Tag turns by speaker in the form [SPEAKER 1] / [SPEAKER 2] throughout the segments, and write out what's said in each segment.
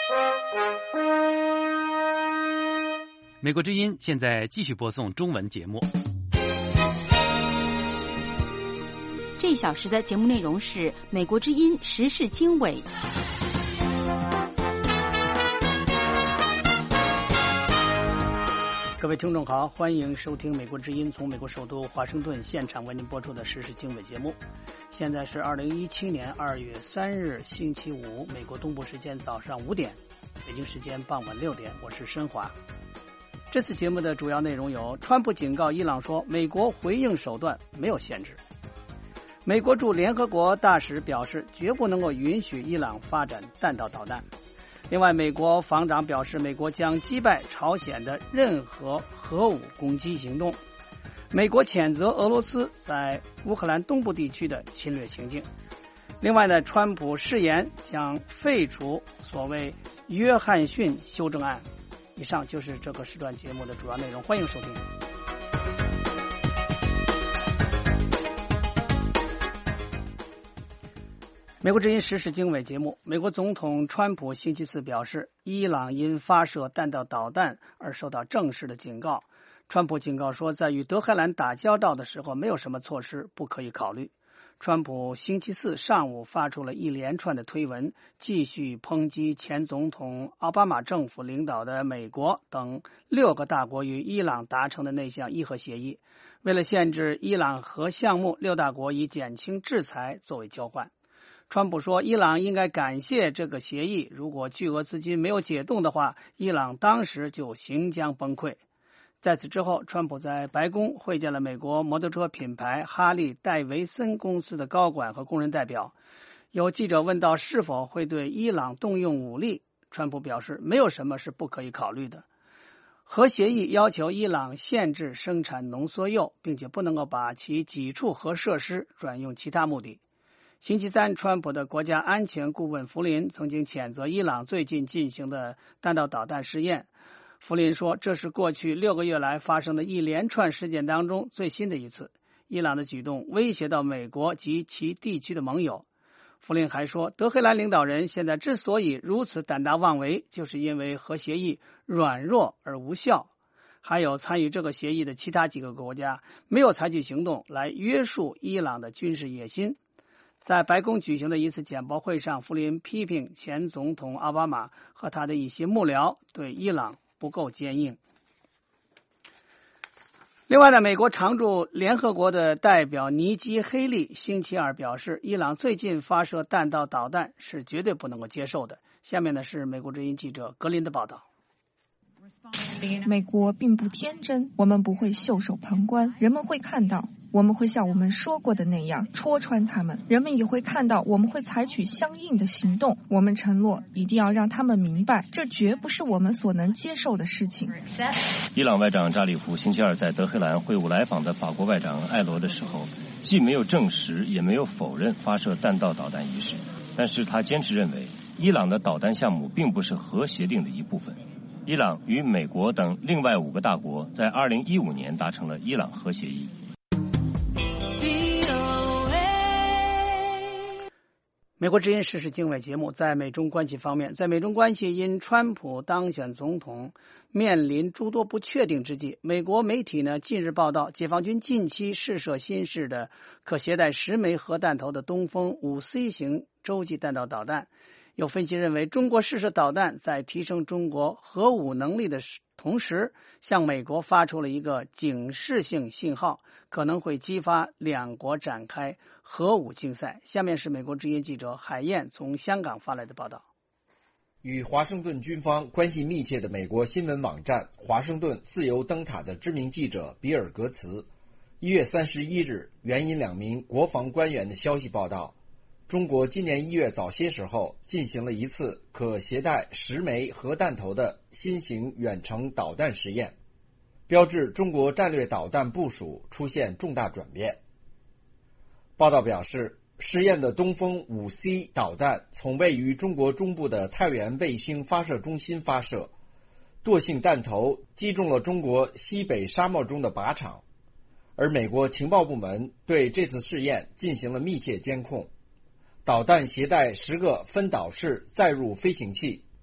[SPEAKER 1] 美国之音现在继续播送中文节目。
[SPEAKER 2] 这一小时的节目内容是美国之音时事经纬。
[SPEAKER 3] 各位听众好，欢迎收听美国之音从美国首都华盛顿现场为您播出的时事经纬节目。现在是2017年2月3日星期五，美国东部时间早上5点，北京时间傍晚6点，我是申华。这次节目的主要内容有：川普警告伊朗说，美国回应手段没有限制；美国驻联合国大使表示，绝不能够允许伊朗发展弹道导弹。另外，美国防长表示，美国将击败朝鲜的任何核武攻击行动。美国谴责俄罗斯在乌克兰东部地区的侵略行径。另外呢，川普誓言将废除所谓约翰逊修正案。以上就是这个时段节目的主要内容，欢迎收听。美国之音时事经纬节目，美国总统川普星期四表示，伊朗因发射弹道导弹而受到正式的警告。川普警告说，在与德黑兰打交道的时候，没有什么措施不可以考虑。川普星期四上午发出了一连串的推文，继续抨击前总统奥巴马政府领导的美国等6个大国与伊朗达成的那项伊核协议。为了限制伊朗核项目，6大国以减轻制裁作为交换。川普说，伊朗应该感谢这个协议，如果巨额资金没有解冻的话，伊朗当时就行将崩溃。在此之后，川普在白宫会见了美国摩托车品牌哈利戴维森公司的高管和工人代表。有记者问到是否会对伊朗动用武力，川普表示没有什么是不可以考虑的。核协议要求伊朗限制生产浓缩铀，并且不能够把其几处核设施转用其他目的。星期三，川普的国家安全顾问弗林曾经谴责伊朗最近进行的弹道导弹试验。弗林说，这是过去6个月来发生的一连串事件当中最新的一次。伊朗的举动威胁到美国及其地区的盟友。弗林还说，德黑兰领导人现在之所以如此胆大妄为，就是因为核协议软弱而无效。还有参与这个协议的其他几个国家没有采取行动来约束伊朗的军事野心。在白宫举行的一次简报会上，弗林批评前总统奥巴马和他的一些幕僚对伊朗不够坚硬。另外呢，美国常驻联合国的代表尼基·黑利星期二表示，伊朗最近发射弹道导弹是绝对不能够接受的。下面呢是美国之音记者格林的报道。
[SPEAKER 4] 美国并不天真，我们不会袖手旁观，人们会看到，我们会像我们说过的那样戳穿他们，人们也会看到，我们会采取相应的行动。我们承诺一定要让他们明白，这绝不是我们所能接受的事情。
[SPEAKER 5] 伊朗外长扎里夫星期二在德黑兰会晤来访的法国外长艾罗的时候，既没有证实也没有否认发射弹道导弹一事，但是他坚持认为伊朗的导弹项目并不是核协定的一部分。伊朗与美国等另外5个大国在2015年达成了伊朗核协议。
[SPEAKER 3] 美国之音时事经纬节目，在美中关系方面，在美中关系因川普当选总统面临诸多不确定之际，美国媒体呢近日报道，解放军近期试射新式的可携带10枚核弹头的东风5C 型洲际弹道导弹。有分析认为，中国试射导弹在提升中国核武能力的同时，向美国发出了一个警示性信号，可能会激发两国展开核武竞赛。下面是美国之音记者海燕从香港发来的报道。
[SPEAKER 6] 与华盛顿军方关系密切的美国新闻网站华盛顿自由灯塔的知名记者比尔格茨1月31日援引2名国防官员的消息报道，中国今年1月早些时候进行了一次可携带10枚核弹头的新型远程导弹实验，标志中国战略导弹部署出现重大转变。报道表示，试验的东风5C 导弹从位于中国中部的太原卫星发射中心发射，惰性弹头击中了中国西北沙漠中的靶场，而美国情报部门对这次试验进行了密切监控。导弹携带10个分导式载入飞行器，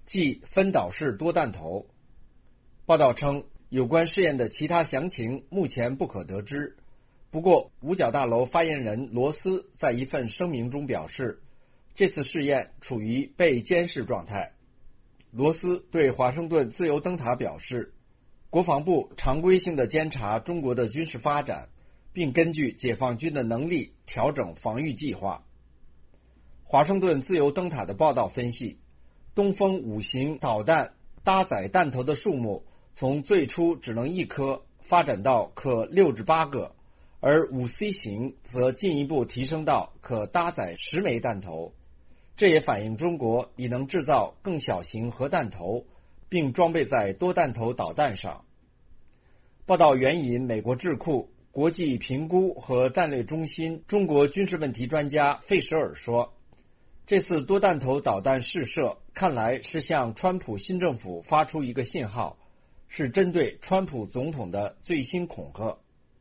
[SPEAKER 6] 即分导式多弹头。报道称，有关试验的其他详情目前不可得知。不过，五角大楼发言人罗斯在一份声明中表示，这次试验处于被监视状态。罗斯对华盛顿自由灯塔表示，国防部常规性地监察中国的军事发展，并根据解放军的能力调整防御计划。华盛顿自由灯塔的报道分析，东风5型导弹搭载弹头的数目从最初只能1颗发展到可6至8个，而5C 型则进一步提升到可搭载10枚弹头。这也反映中国已能制造更小型核弹头，并装备在多弹头导弹上。报道援引美国智库国际评估和战略中心中国军事问题专家费舍尔说，这次多弹头导弹试射看来是向川普新政府发出一个信号，是针对川普总统的最新恐吓。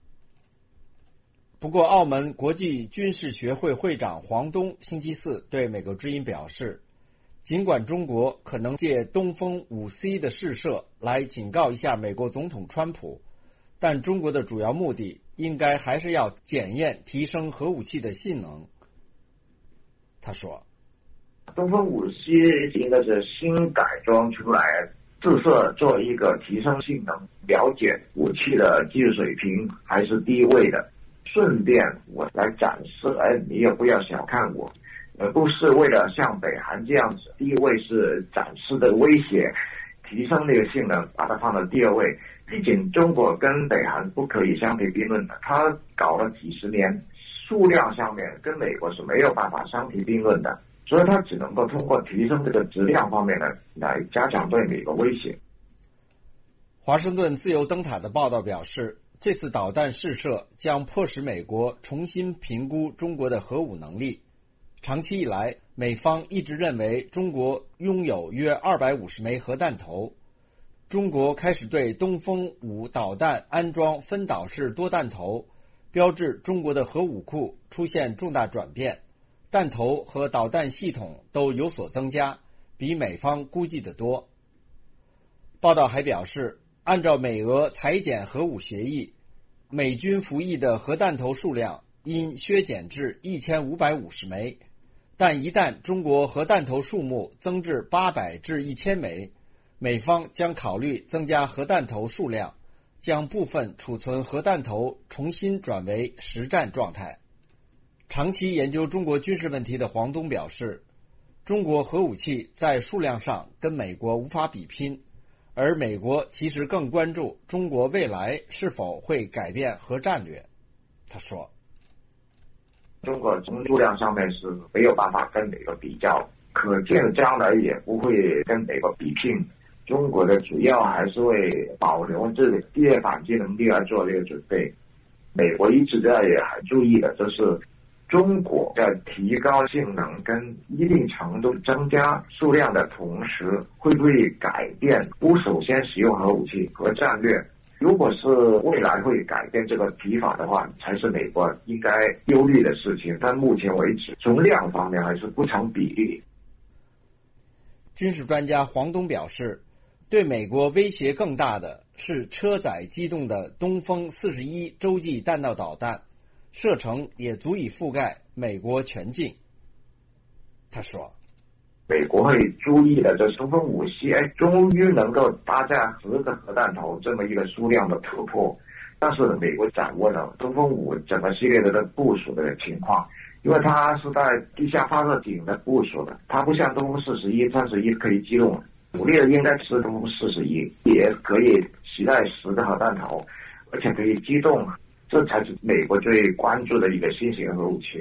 [SPEAKER 6] 不过，澳门国际军事学会会长黄东星期四对美国之音表示，尽管中国可能借东风5C 的试射来警告一下美国总统川普，但中国的主要目的应该还是要检验提升核武器的性能。他说，
[SPEAKER 7] 东风5C 应该是新改装出来，自设做一个提升性能，了解武器的技术水平还是低位的。顺便我来展示，你也不要小看我，不是为了像北韩这样子，第一位是展示的威胁，提升那个性能，把它放到第二位。毕竟中国跟北韩不可以相提并论的，他搞了几十年，数量上面跟美国是没有办法相提并论的，所以他只能够通过提升这个质量方面来加强对美国威胁。
[SPEAKER 6] 华盛顿自由灯塔的报道表示，这次导弹试射将迫使美国重新评估中国的核武能力。长期以来，美方一直认为中国拥有约250枚核弹头。中国开始对东风5导弹安装分导式多弹头，标志中国的核武库出现重大转变，弹头和导弹系统都有所增加，比美方估计的多。报道还表示，按照美俄裁减核武协议，美军服役的核弹头数量应削减至1550枚，但一旦中国核弹头数目增至800至1000枚，美方将考虑增加核弹头数量，将部分储存核弹头重新转为实战状态。长期研究中国军事问题的黄东表示，中国核武器在数量上跟美国无法比拼，而美国其实更关注中国未来是否会改变核战略。他说，
[SPEAKER 7] 中国从数量上面是没有办法跟美国比较，可见将来也不会跟美国比拼。中国的主要还是为保留这个第二反击能力来做这个准备。美国一直在也很注意的，就是中国在提高性能跟一定程度增加数量的同时，会不会改变不首先使用核武器和战略？如果是未来会改变这个提法的话，才是美国应该忧虑的事情。但目前为止，从量方面还是不成比例。
[SPEAKER 6] 军事专家黄东表示，对美国威胁更大的是车载机动的东风41洲际弹道导弹，射程也足以覆盖美国全境。他说，
[SPEAKER 7] 美国会注意的，这东风5C终于能够搭载10个核弹头这么一个数量的突破，但是美国掌握了东风5整个系列的部署的情况，因为它是在地下发射井的部署的，它不像东风41、31可以机动，主力的应该是东风41，也可以携带10个核弹头，而且可以机动，这才是美国最关注的一个新型核武器。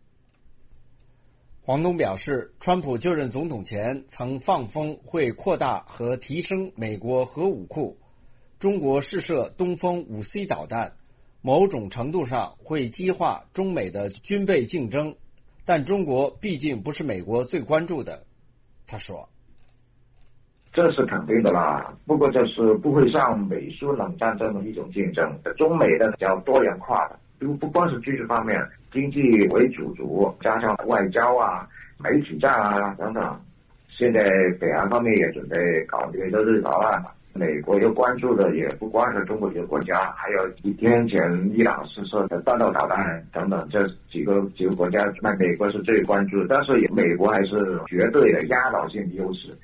[SPEAKER 6] 黄东表示，川普就任总统前曾放风会扩大和提升美国核武库，中国试射东风5C 导弹，某种程度上会激化中美的军备竞争，但中国毕竟不是美国最关注的。他说，
[SPEAKER 7] 这是肯定的啦，不过就是不会像美苏冷战这么一种竞争，中美的比较多元化的，不光是军事方面，经济为主轴，加上外交啊、媒体战啊等等， 现在北韩方面也准备搞这个日朝案嘛，美国又关注的也不光是中国这个国家，还有几天前伊朗试射的弹道导弹等等，这几个国家，那美国是最关注的，但是美国还是绝对的压倒性的优势。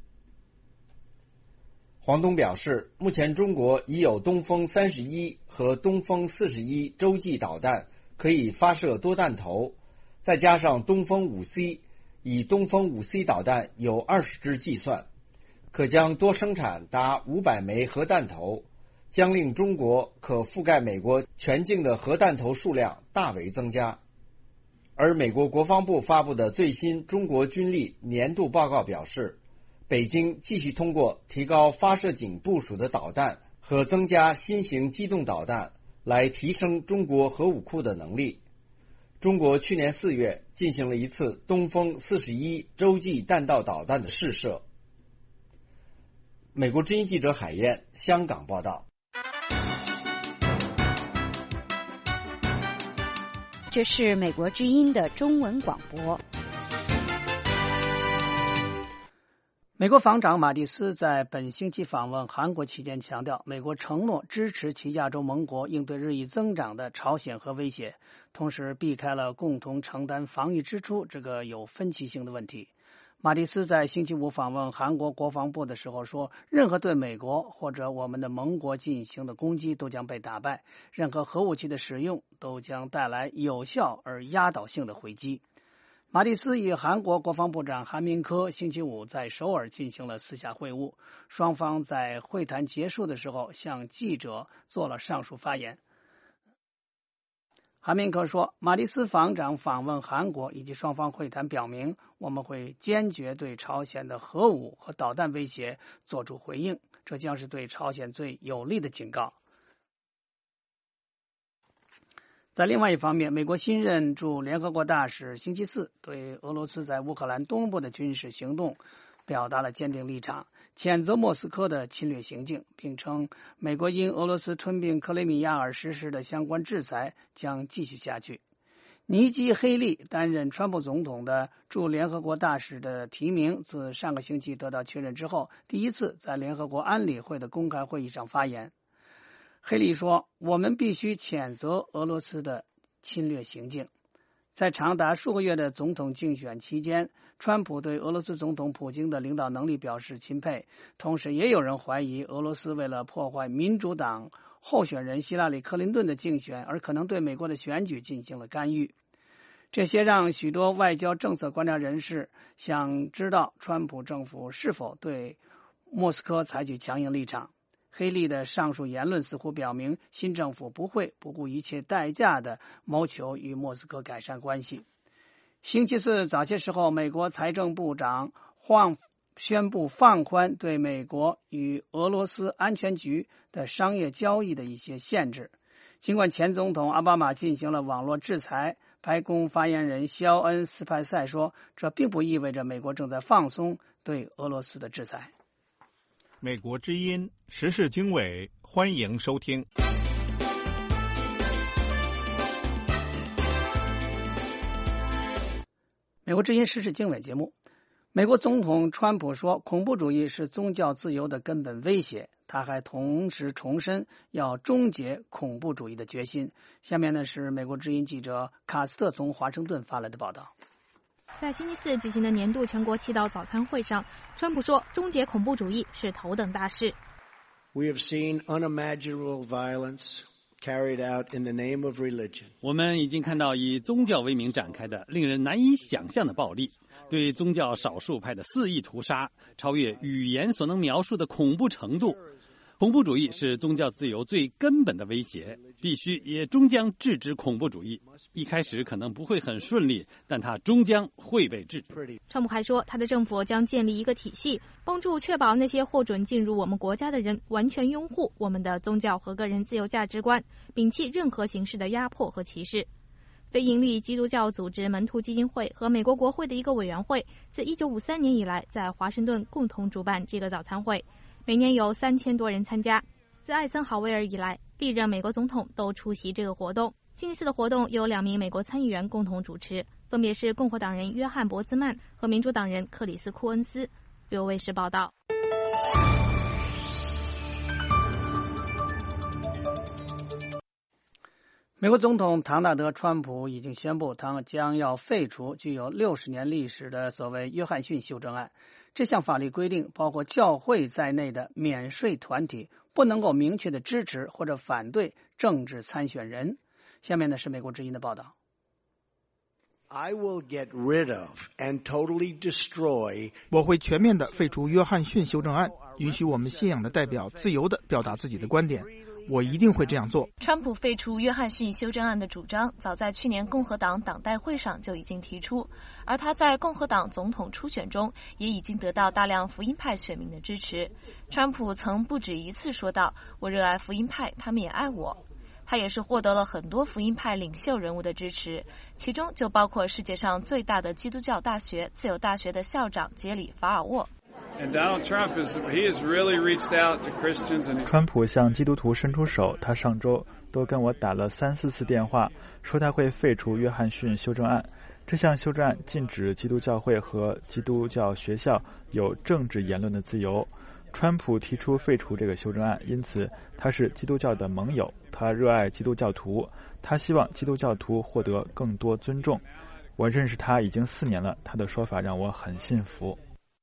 [SPEAKER 6] 黄东表示，目前中国已有东风31和东风41洲际导弹可以发射多弹头，再加上东风5C，以东风5C 导弹有20支计算，可将多生产达500枚核弹头，将令中国可覆盖美国全境的核弹头数量大为增加。而美国国防部发布的最新中国军力年度报告表示，北京继续通过提高发射井部署的导弹和增加新型机动导弹来提升中国核武库的能力。中国去年4月进行了一次东风41洲际弹道导弹的试射。美国之音记者海燕，香港报道。
[SPEAKER 2] 这是美国之音的中文广播。
[SPEAKER 3] 美国防长马蒂斯在本星期访问韩国期间强调，美国承诺支持其亚洲盟国应对日益增长的朝鲜核威胁，同时避开了共同承担防御支出这个有分歧性的问题。马蒂斯在星期五访问韩国国防部的时候说，任何对美国或者我们的盟国进行的攻击都将被打败，任何核武器的使用都将带来有效而压倒性的回击。马蒂斯与韩国国防部长韩明科星期五在首尔进行了私下会晤，双方在会谈结束的时候向记者做了上述发言。韩明科说，马蒂斯防长访问韩国以及双方会谈表明，我们会坚决对朝鲜的核武和导弹威胁做出回应，这将是对朝鲜最有力的警告。在另外一方面，美国新任驻联合国大使星期四对俄罗斯在乌克兰东部的军事行动表达了坚定立场，谴责莫斯科的侵略行径，并称美国因俄罗斯吞并克里米亚而实施的相关制裁将继续下去。尼基·黑利担任川普总统的驻联合国大使的提名自上个星期得到确认之后，第一次在联合国安理会的公开会议上发言。黑利说，我们必须谴责俄罗斯的侵略行径。在长达数个月的总统竞选期间，川普对俄罗斯总统普京的领导能力表示钦佩，同时也有人怀疑俄罗斯为了破坏民主党候选人希拉里·克林顿的竞选而可能对美国的选举进行了干预。这些让许多外交政策观察人士想知道川普政府是否对莫斯科采取强硬立场。黑利的上述言论似乎表明，新政府不会不顾一切代价地谋求与莫斯科改善关系。星期四早些时候，美国财政部长晃宣布放宽对美国与俄罗斯安全局的商业交易的一些限制。尽管前总统奥巴马进行了网络制裁，白宫发言人肖恩·斯派塞说，这并不意味着美国正在放松对俄罗斯的制裁。
[SPEAKER 8] 美国之音时事经纬，欢迎收听。
[SPEAKER 3] 美国之音时事经纬节目，美国总统川普说，恐怖主义是宗教自由的根本威胁。他还同时重申要终结恐怖主义的决心。下面呢是美国之音记者卡斯特从华盛顿发来的报道。
[SPEAKER 9] 在星期四举行的年度全国祈祷早餐会上，川普说，终结恐怖主义是头等大事。
[SPEAKER 10] We have seen unimaginable violence carried out in the name of religion.
[SPEAKER 1] 我们已经看到以宗教为名展开的令人难以想象的暴力，对宗教少数派的肆意屠杀，超越语言所能描述的恐怖程度。恐怖主义是宗教自由最根本的威胁，必须也终将制止恐怖主义。一开始可能不会很顺利，但它终将会被制止。
[SPEAKER 9] 川普还说，他的政府将建立一个体系，帮助确保那些获准进入我们国家的人完全拥护我们的宗教和个人自由价值观，摒弃任何形式的压迫和歧视。非营利基督教组织门徒基金会和美国国会的一个委员会自1953年以来在华盛顿共同主办这个早餐会，每年有3000多人参加。自艾森豪威尔以来，历任美国总统都出席这个活动。星期四的活动由2名美国参议员共同主持。 分别是共和党人约翰·伯兹曼和民主党人克里斯·库恩斯。旅游卫视报道。
[SPEAKER 3] 美国总统唐纳德·川普已经宣布，他将要废除具有60年历史的所谓约翰逊修正案。这项法律规定，包括教会在内的免税团体不能够明确的支持或者反对政治参选人。下面呢是美国之音的报道。
[SPEAKER 10] I will get rid of and totally destroy.
[SPEAKER 11] 我会全面地废除约翰逊修正案，允许我们信仰的代表自由地表达自己的观点。我一定会这样做。
[SPEAKER 12] 川普废除约翰逊修正案的主张，早在去年共和党党代会上就已经提出，而他在共和党总统初选中也已经得到大量福音派选民的支持。川普曾不止一次说道：“我热爱福音派，他们也爱我。”他也是获得了很多福音派领袖人物的支持，其中就包括世界上最大的基督教大学自由大学的校长杰里·法尔沃。
[SPEAKER 13] 川普向基督徒伸出手，他上周都跟我打了3-4次电话，说他会废除约翰逊修正案。这项修正案禁止基督教会和基督教学校有政治言论的自由。川普提出废除这个修正案，因此他是基督教的盟友，他热爱基督教徒，他希望基督教徒获得更多尊重。我认识他已经4年了，他的说法让我很信服。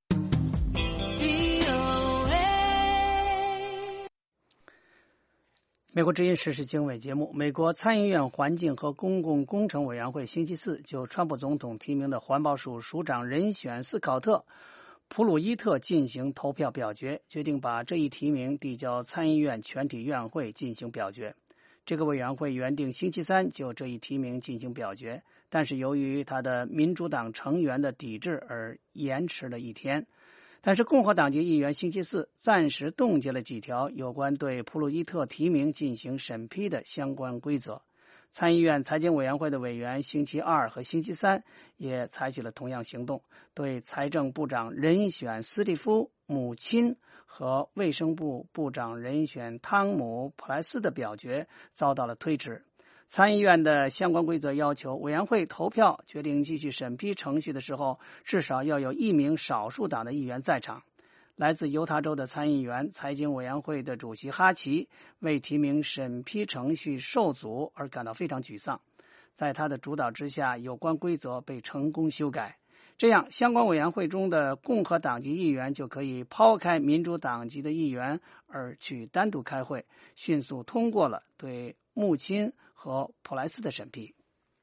[SPEAKER 3] 美国之音时事经纬节目，美国参议院环境和公共工程委员会星期四就川普总统提名的环保署署长人选斯考特·普鲁伊特进行投票表决，决定把这一提名递交参议院全体院会进行表决。这个委员会原定星期三就这一提名进行表决，但是由于他的民主党成员的抵制而延迟了1天。但是共和党籍议员星期四暂时冻结了几条有关对普鲁伊特提名进行审批的相关规则。参议院财经委员会的委员星期二和星期三也采取了同样行动，对财政部长人选斯蒂夫·姆钦和卫生部部长人选汤姆·普莱斯的表决遭到了推迟。参议院的相关规则要求，委员会投票决定继续审批程序的时候，至少要有1名少数党的议员在场。来自犹他州的参议员财经委员会的主席哈奇为提名审批程序受阻而感到非常沮丧。在他的主导之下，有关规则被成功修改，这样相关委员会中的共和党籍议员就可以抛开民主党籍的议员而去单独开会，迅速通过了对穆钦和普莱斯的审批。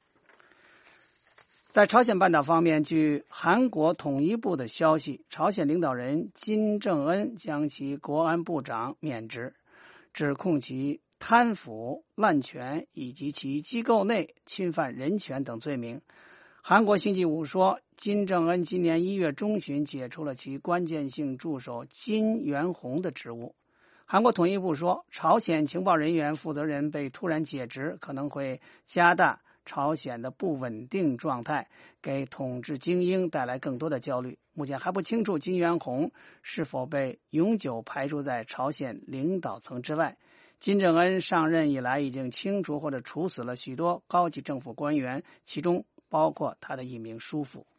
[SPEAKER 3] 在朝鲜半岛方面，据韩国统一部的消息，朝鲜领导人金正恩将其国安部长免职，指控其贪腐、滥权以及其机构内侵犯人权等罪名。韩国星期五说，金正恩今年1月中旬解除了其关键性助手金元洪的职务。韩国统一部说，朝鲜情报人员负责人被突然解职，可能会加大朝鲜的不稳定状态，给统治精英带来更多的焦虑。目前还不清楚金元洪是否被永久排除在朝鲜领导层之外。金正恩上任以来，已经清除或者处死了许多高级政府官员，其中包括他的1名叔父。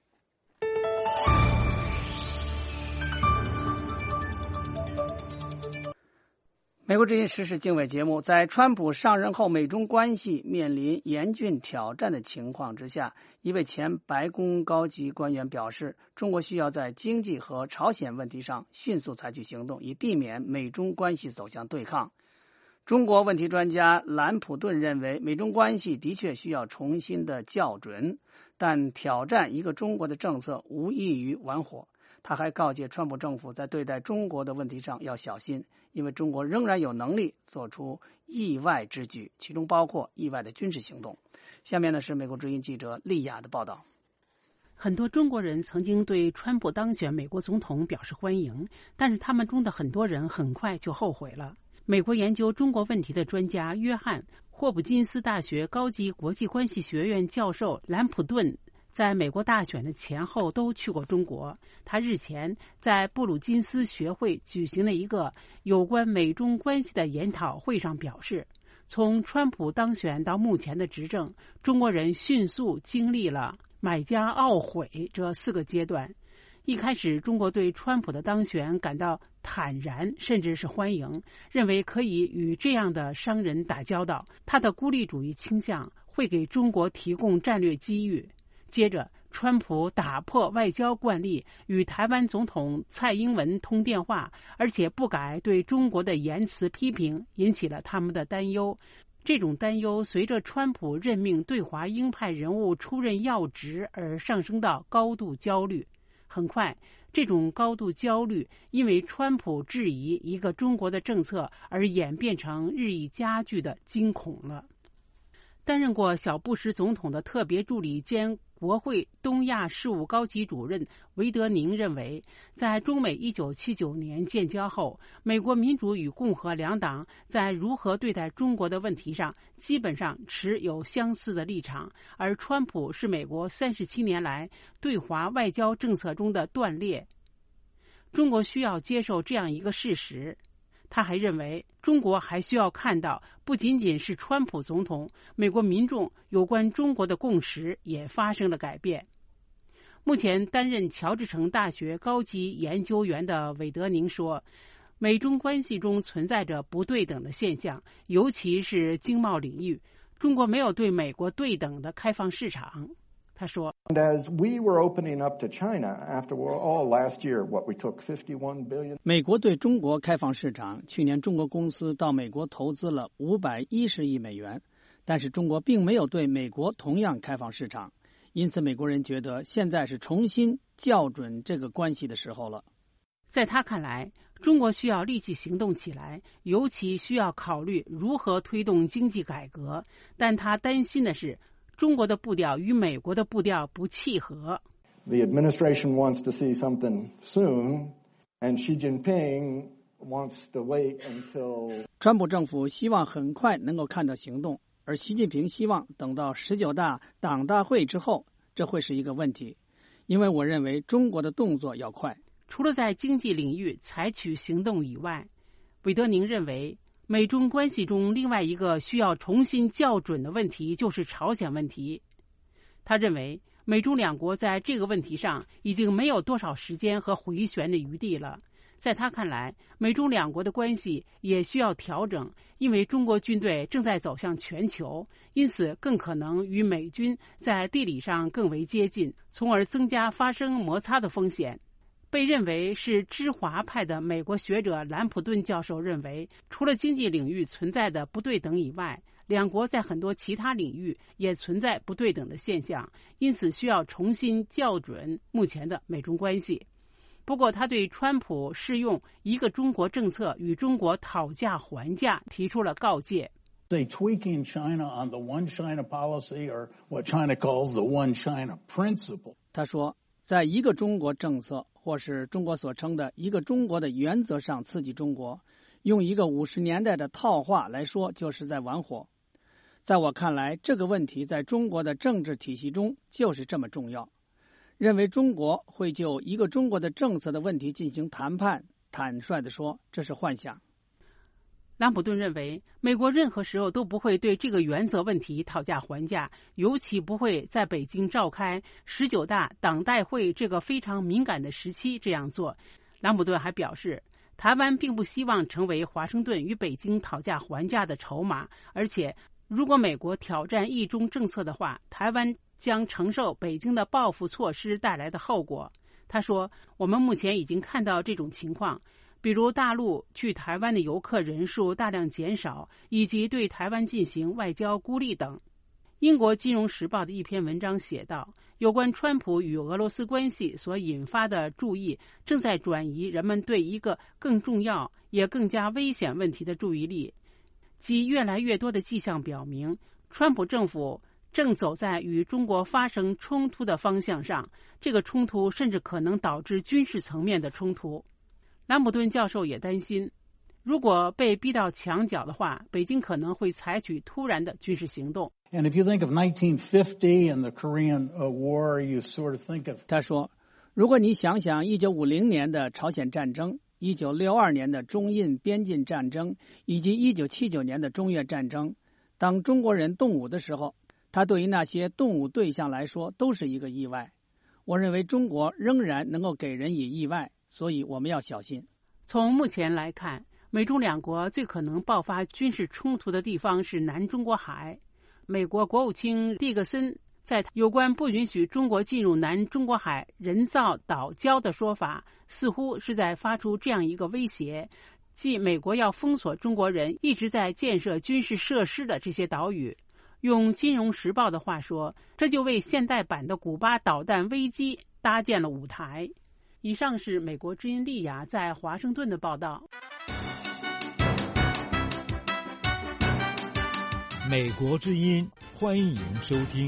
[SPEAKER 3] 美国之音时事经纬节目，在川普上任后美中关系面临严峻挑战的情况之下，一位前白宫高级官员表示，中国需要在经济和朝鲜问题上迅速采取行动，以避免美中关系走向对抗。中国问题专家兰普顿认为，美中关系的确需要重新的校准，但挑战一个中国的政策无异于玩火。他还告诫川普政府在对待中国的问题上要小心，因为中国仍然有能力做出意外之举，其中包括意外的军事行动。下面呢是美国之音记者丽亚的报道。
[SPEAKER 14] 很多中国人曾经对川普当选美国总统表示欢迎，但是他们中的很多人很快就后悔了。美国研究中国问题的专家约翰·霍普金斯大学高级国际关系学院教授兰普顿在美国大选的前后都去过中国。他日前在布鲁金斯学会举行了一个有关美中关系的研讨会上表示， 从川普当选到目前的执政，中国人迅速经历了买家懊悔这4个阶段。一开始，中国对川普的当选感到坦然，甚至是欢迎，认为可以与这样的商人打交道，他的孤立主义倾向会给中国提供战略机遇。接着，川普打破外交惯例，与台湾总统蔡英文通电话，而且不改对中国的言辞批评，引起了他们的担忧。这种担忧随着川普任命对华鹰派人物出任要职而上升到高度焦虑。很快，这种高度焦虑因为川普质疑一个中国的政策而演变成日益加剧的惊恐了。担任过小布什总统的特别助理兼国会东亚事务高级主任维德宁认为，在中美1979年建交后，美国民主与共和两党在如何对待中国的问题上基本上持有相似的立场，而川普是美国37年来对华外交政策中的断裂。中国需要接受这样一个事实。他还认为，中国还需要看到，不仅仅是川普总统，美国民众有关中国的共识也发生了改变。目前担任乔治城大学高级研究员的韦德宁说，美中关系中存在着不对等的现象，尤其是经贸领域，中国没有对美国对等的开放市场。他说
[SPEAKER 15] As we were opening up to China after all last year, what we took $51 billion.
[SPEAKER 3] 美国对中国开放市场，去年中国公司到美国投资了510亿美元，但是中国并没有对美国同样开放市场，因此美国人觉得现在是重新校准这个关系的时候了。
[SPEAKER 14] 在他看来，中国需要立即行动起来，尤其需要考虑如何推动经济改革，但他担心的是中国的步调与美国的步调不契合。
[SPEAKER 15] The administration wants to see something soon, and Xi Jinping wants to wait until.
[SPEAKER 3] 川普政府希望很快能够看到行动，而习近平希望等到19大党大会之后，这会是一个问题。因为我认为中国的动作要快。
[SPEAKER 14] 除了在经济领域采取行动以外，韦德宁认为美中关系中另外一个需要重新校准的问题就是朝鲜问题。他认为美中两国在这个问题上已经没有多少时间和回旋的余地了。在他看来，美中两国的关系也需要调整，因为中国军队正在走向全球，因此更可能与美军在地理上更为接近，从而增加发生摩擦的风险。被认为是知华派的美国学者兰普顿教授认为，除了经济领域存在的不对等以外，两国在很多其他领域也存在不对等的现象，因此需要重新校准目前的美中关系。不过，他对川普适用一个中国政策与中国讨价还价提出了告诫。
[SPEAKER 16] They tweaking China on the one China policy or what China calls the one China principle.
[SPEAKER 3] 他说，在一个中国政策或是中国所称的一个中国的原则上刺激中国，用一个50年代的套话来说，就是在玩火。在我看来，这个问题在中国的政治体系中就是这么重要。认为中国会就一个中国的政策的问题进行谈判，坦率地说，这是幻想。
[SPEAKER 14] 兰普顿认为，美国任何时候都不会对这个原则问题讨价还价，尤其不会在北京召开19大党代会这个非常敏感的时期这样做。兰普顿还表示，台湾并不希望成为华盛顿与北京讨价还价的筹码，而且如果美国挑战一中政策的话，台湾将承受北京的报复措施带来的后果。他说，我们目前已经看到这种情况，比如大陆去台湾的游客人数大量减少，以及对台湾进行外交孤立等。英国金融时报的一篇文章写道，有关川普与俄罗斯关系所引发的注意正在转移人们对一个更重要也更加危险问题的注意力，即越来越多的迹象表明，川普政府正走在与中国发生冲突的方向上，这个冲突甚至可能导致军事层面的冲突。兰普顿教授也担心，如果被逼到墙角的话，北京可能会采取突然的军事行动。
[SPEAKER 16] And if you think of 1950 and the Korean War, you sort of think of.
[SPEAKER 3] 他说，如果你想想1950年的朝鲜战争， 1962年的中印边境战争以及1979年的中越战争。当中国人动武的时候，它对于那些动武对象来说都是一个意外。我认为中国仍然能够给人以意外，所以我们要小心。
[SPEAKER 14] 从目前来看，美中两国最可能爆发军事冲突的地方是南中国海。美国国务卿蒂克森在有关不允许中国进入南中国海人造岛礁的说法，似乎是在发出这样一个威胁，即美国要封锁中国人一直在建设军事设施的这些岛屿。用《金融时报》的话说，这就为现代版的古巴导弹危机搭建了舞台。以上是美国之音丽雅在华盛顿的报道。
[SPEAKER 17] 美国之音，欢迎收听。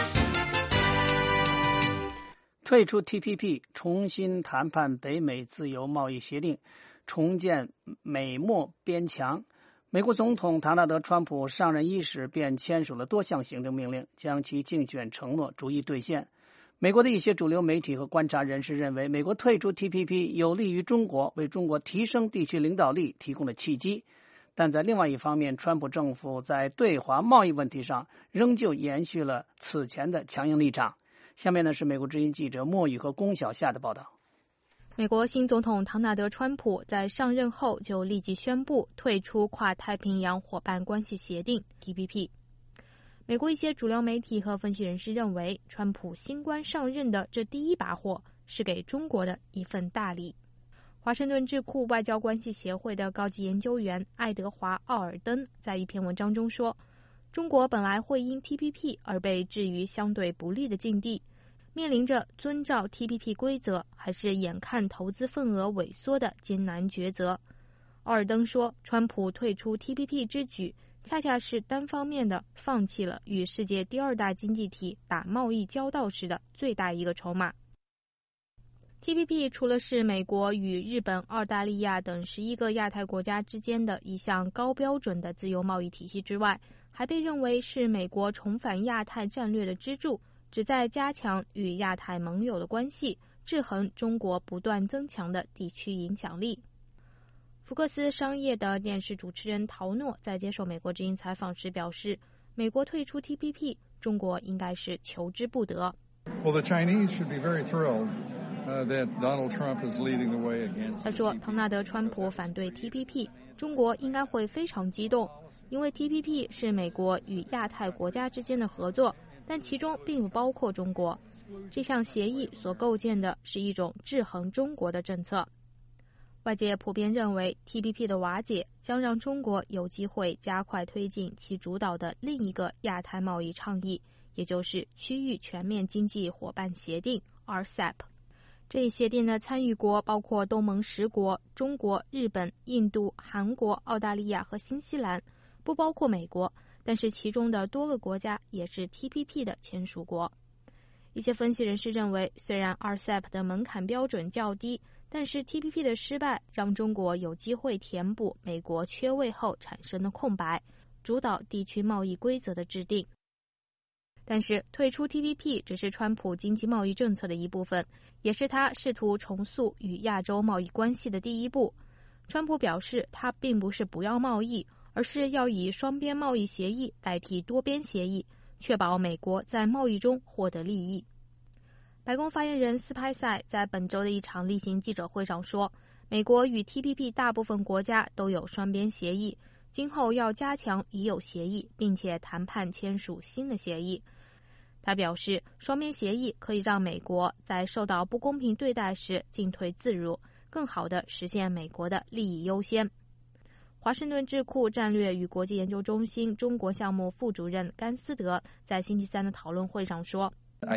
[SPEAKER 3] 退出 TPP， 重新谈判北美自由贸易协定，重建美墨边墙。美国总统唐纳德·川普上任伊始便签署了多项行政命令，将其竞选承诺逐一兑现。美国的一些主流媒体和观察人士认为，美国退出 TPP 有利于中国，为中国提升地区领导力提供了契机。但在另外一方面，川普政府在对华贸易问题上仍旧延续了此前的强硬立场。下面呢是美国之音记者莫宇和龚小夏的报道。
[SPEAKER 9] 美国新总统唐纳德·川普在上任后就立即宣布退出跨太平洋伙伴关系协定 TPP。美国一些主流媒体和分析人士认为，川普新官上任的这第一把火是给中国的一份大礼。华盛顿智库外交关系协会的高级研究员爱德华·奥尔登在一篇文章中说，中国本来会因 TPP 而被置于相对不利的境地，面临着遵照 TPP 规则还是眼看投资份额萎缩的艰难抉择。奥尔登说，川普退出 TPP 之举恰恰是单方面的放弃了与世界第二大经济体打贸易交道时的最大一个筹码。TPP 除了是美国与日本、澳大利亚等11个亚太国家之间的一项高标准的自由贸易体系之外，还被认为是美国重返亚太战略的支柱，旨在加强与亚太盟友的关系，制衡中国不断增强的地区影响力。福克斯商业的电视主持人陶诺在接受美国之音采访时表示，美国退出 TPP， 中国应该是求之不得。
[SPEAKER 18] Well, the Chinese should be very thrilled that Donald Trump is leading the way against.
[SPEAKER 9] 他说，唐纳德·川普反对 TPP， 中国应该会非常激动，因为 TPP 是美国与亚太国家之间的合作，但其中并不包括中国。这项协议所构建的是一种制衡中国的政策。外界普遍认为 TPP 的瓦解将让中国有机会加快推进其主导的另一个亚太贸易倡议，也就是区域全面经济伙伴协定 RCEP。 这一协定的参与国包括东盟10国、中国、日本、印度、韩国、澳大利亚和新西兰，不包括美国，但是其中的多个国家也是 TPP 的签署国。一些分析人士认为，虽然 RCEP 的门槛标准较低，但是 TPP 的失败让中国有机会填补美国缺位后产生的空白，主导地区贸易规则的制定。但是退出 TPP 只是川普经济贸易政策的一部分，也是他试图重塑与亚洲贸易关系的第一步。川普表示，他并不是不要贸易，而是要以双边贸易协议代替多边协议，确保美国在贸易中获得利益。白宫发言人斯派塞在本周的一场例行记者会上说，美国与 TPP 大部分国家都有双边协议，今后要加强已有协议，并且谈判签署新的协议。他表示，双边协议可以让美国在受到不公平对待时进退自如，更好地实现美国的利益优先。华盛顿智库战略与国际研究中心中国项目副主任甘思德在星期三的讨论会上说，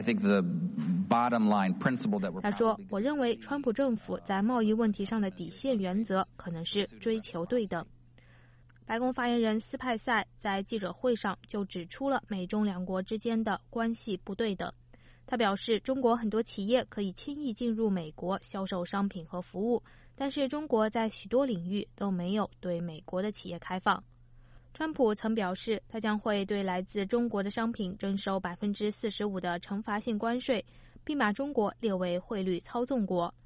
[SPEAKER 9] 他说，我认为川普政府在贸易问题上的底线原则可能是追求对等。白宫发言人斯派塞在记者会上就指出了美中两国之间的关系不对等。他表示，中国很多企业可以轻易进入美国销售商品和服务，但是中国在许多领域都没有对美国的企业开放。川普曾表示，他将会对来自中国的商品征收 45% 的惩罚性关税，并把中国列为汇率操纵国。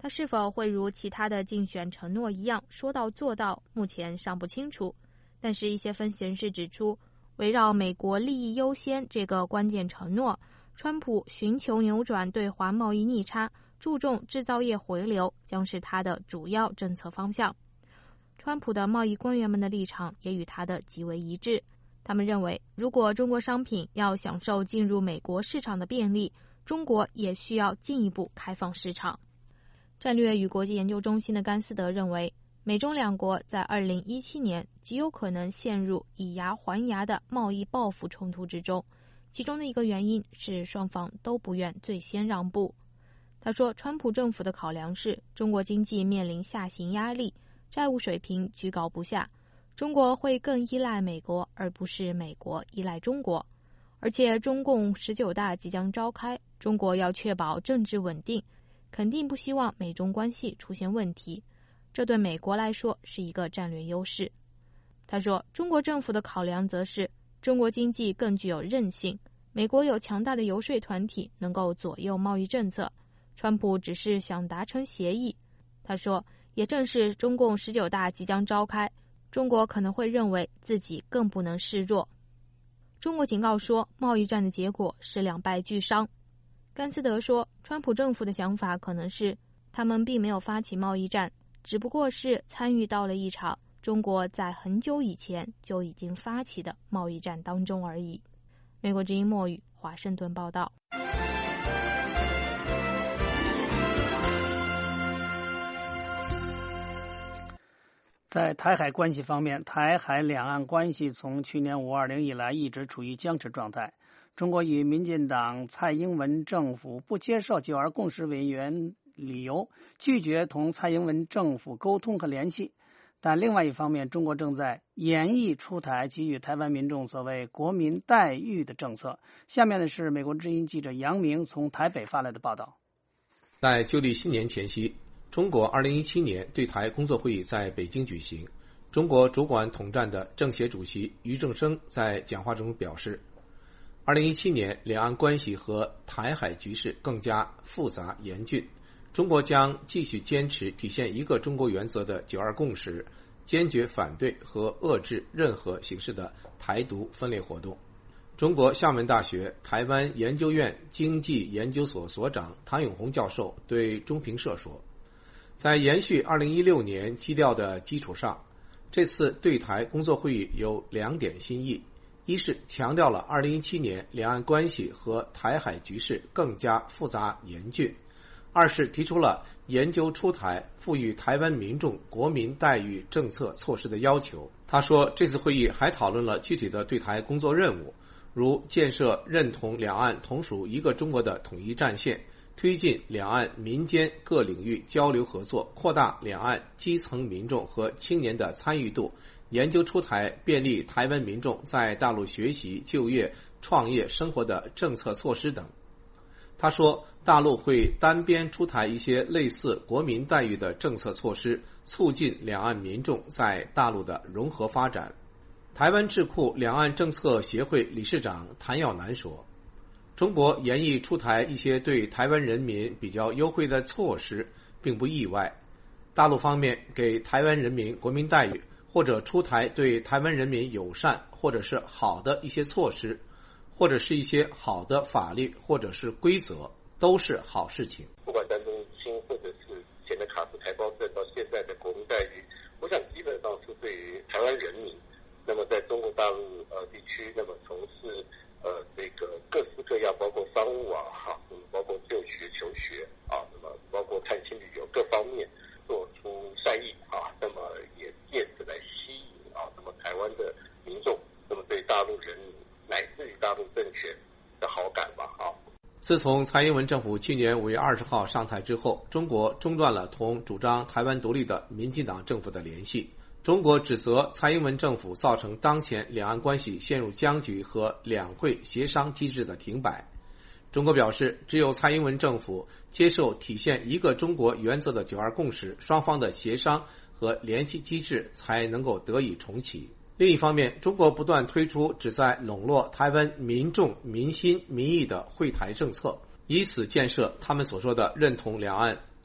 [SPEAKER 9] 他是否会如其他的竞选承诺一样说到做到，目前尚不清楚。但是一些分析人士指出，围绕美国利益优先这个关键承诺，川普寻求扭转对华贸易逆差，注重制造业回流，将是他的主要政策方向。川普的贸易官员们的立场也与他的极为一致，他们认为，如果中国商品要享受进入美国市场的便利，中国也需要进一步开放市场。战略与国际研究中心的甘斯德认为，美中两国在2017年极有可能陷入以牙还牙的贸易报复冲突之中，其中的一个原因是双方都不愿最先让步。他说，川普政府的考量是中国经济面临下行压力，债务水平居高不下，中国会更依赖美国，而不是美国依赖中国。而且中共19大即将召开，中国要确保政治稳定，肯定不希望美中关系出现问题，这对美国来说是一个战略优势。他说，中国政府的考量则是中国经济更具有韧性，美国有强大的游说团体能够左右贸易政策，川普只是想达成协议。他说，也正是中共19大即将召开，中国可能会认为自己更不能示弱。中国警告说，贸易战的结果是两败俱伤。甘斯德说，川普政府的想法可能是他们并没有发起贸易战，只不过是参与到了一场中国在很久以前就已经发起的贸易战当中而已。美国之音墨语，华盛顿报道。
[SPEAKER 3] 在台海关系方面，台海两岸关系从去年520以来一直处于僵持状态。中国以民进党蔡英文政府不接受9·2共识为理由，拒绝同蔡英文政府沟通和联系。但另外一方面，中国正在研议出台给予台湾民众所谓国民待遇的政策。下面的是美国之音记者杨明从台北发来的报道。
[SPEAKER 19] 在旧历新年前夕，中国2017年对台工作会议在北京举行。中国主管统战的政协主席俞正声在讲话中表示，2017年两岸关系和台海局势更加复杂严峻，中国将继续坚持体现一个中国原则的9·2共识，坚决反对和遏制任何形式的台独分裂活动。中国厦门大学台湾研究院经济研究所所长唐永红教授对中评社说，在延续2016年基调的基础上，这次对台工作会议有2点新意。一是强调了2017年两岸关系和台海局势更加复杂严峻，二是提出了研究出台赋予台湾民众国民待遇政策措施的要求。他说，这次会议还讨论了具体的对台工作任务，如建设认同两岸同属一个中国的统一战线，推进两岸民间各领域交流合作，扩大两岸基层民众和青年的参与度，研究出台便利台湾民众在大陆学习、就业、创业、生活的政策措施等。他说，大陆会单边出台一些类似国民待遇的政策措施，促进两岸民众在大陆的融合发展。台湾智库两岸政策协会理事长谭耀南说，中国研议出台一些对台湾人民比较优惠的措施并不意外，大陆方面给台湾人民国民待遇，或者出台对台湾人民友善或者是好的一些措施，或者是一些好的法律或者是规则，都是好事情。
[SPEAKER 20] 不管单中心或者是前的卡夫台胞证到现在的国民待遇，我想基本上是对于台湾人民，那么在中国大陆地区，那么从事这个各式各样，包括商务啊，包括就学、求学啊，那么包括探亲旅游各方面做出善意啊，那么也借此来吸引啊，那么台湾的民众，那么对大陆人民乃至于大陆政权的好感吧啊。
[SPEAKER 19] 自从蔡英文政府去年5月20号上台之后，中国中断了同主张台湾独立的民进党政府的联系。中国指责蔡英文政府造成当前两岸关系陷入僵局和两会协商机制的停摆。中国表示，只有蔡英文政府接受体现一个中国原则的9·2共识，双方的协商和联系机制才能够得以重启。另一方面，中国不断推出旨在笼络台湾民众民心民意的惠台政策，以此建设他们所说的认同两岸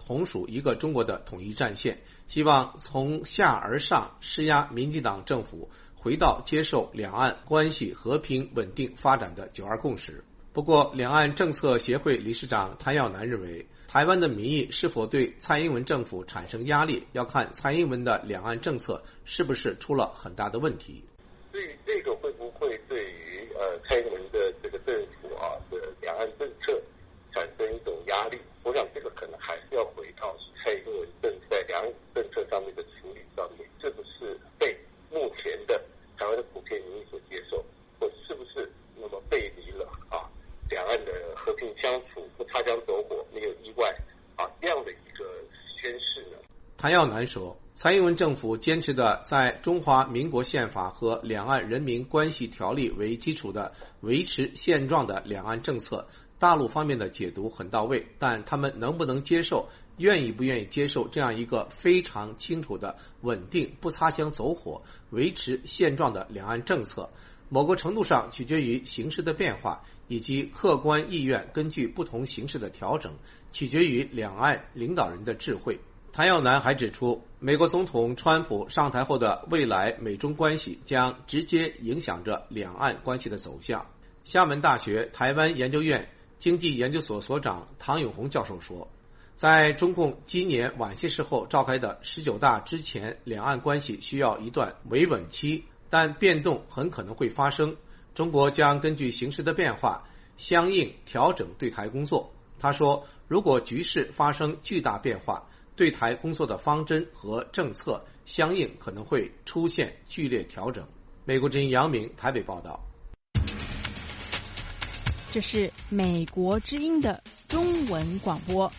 [SPEAKER 19] 同属一个中国的统一战线，希望从下而上施压民进党政府回到接受两岸关系和平稳定发展的9·2共识。不过，两岸政策协会理事长谭耀南认为，台湾的民意是否对蔡英文政府产生压力，要看蔡英文的两岸政策是不是出了很大的问题。
[SPEAKER 20] 所以这个会不会对于蔡英文的这个政府的两岸政策产生一种压力？我想这个可能还是要回到蔡英文在两岸政策上面的处理上面，是不是被目前的台湾的普遍民意所接受，或是不是那么背离了两岸的和平相处，不擦枪走火，没有意外这样的一个宣示呢？
[SPEAKER 19] 谭耀南说，蔡英文政府坚持的在中华民国宪法和两岸人民关系条例为基础的维持现状的两岸政策，大陆方面的解读很到位，但他们能不能接受，愿意不愿意接受这样一个非常清楚的稳定不擦枪走火维持现状的两岸政策，某个程度上取决于形势的变化，以及客观意愿根据不同形势的调整，取决于两岸领导人的智慧。谭耀南还指出，美国总统川普上台后的未来美中关系将直接影响着两岸关系的走向。厦门大学台湾研究院经济研究所所长唐永红教授说，在中共今年晚些时候召开的19大之前，两岸关系需要一段维稳期，但变动很可能会发生，中国将根据形势的变化相应调整对台工作。他说，如果局势发生巨大变化，对台工作的方针和政策相应可能会出现剧烈调整。美国之音杨明台北报道。
[SPEAKER 2] 这是美国之音的中文广播。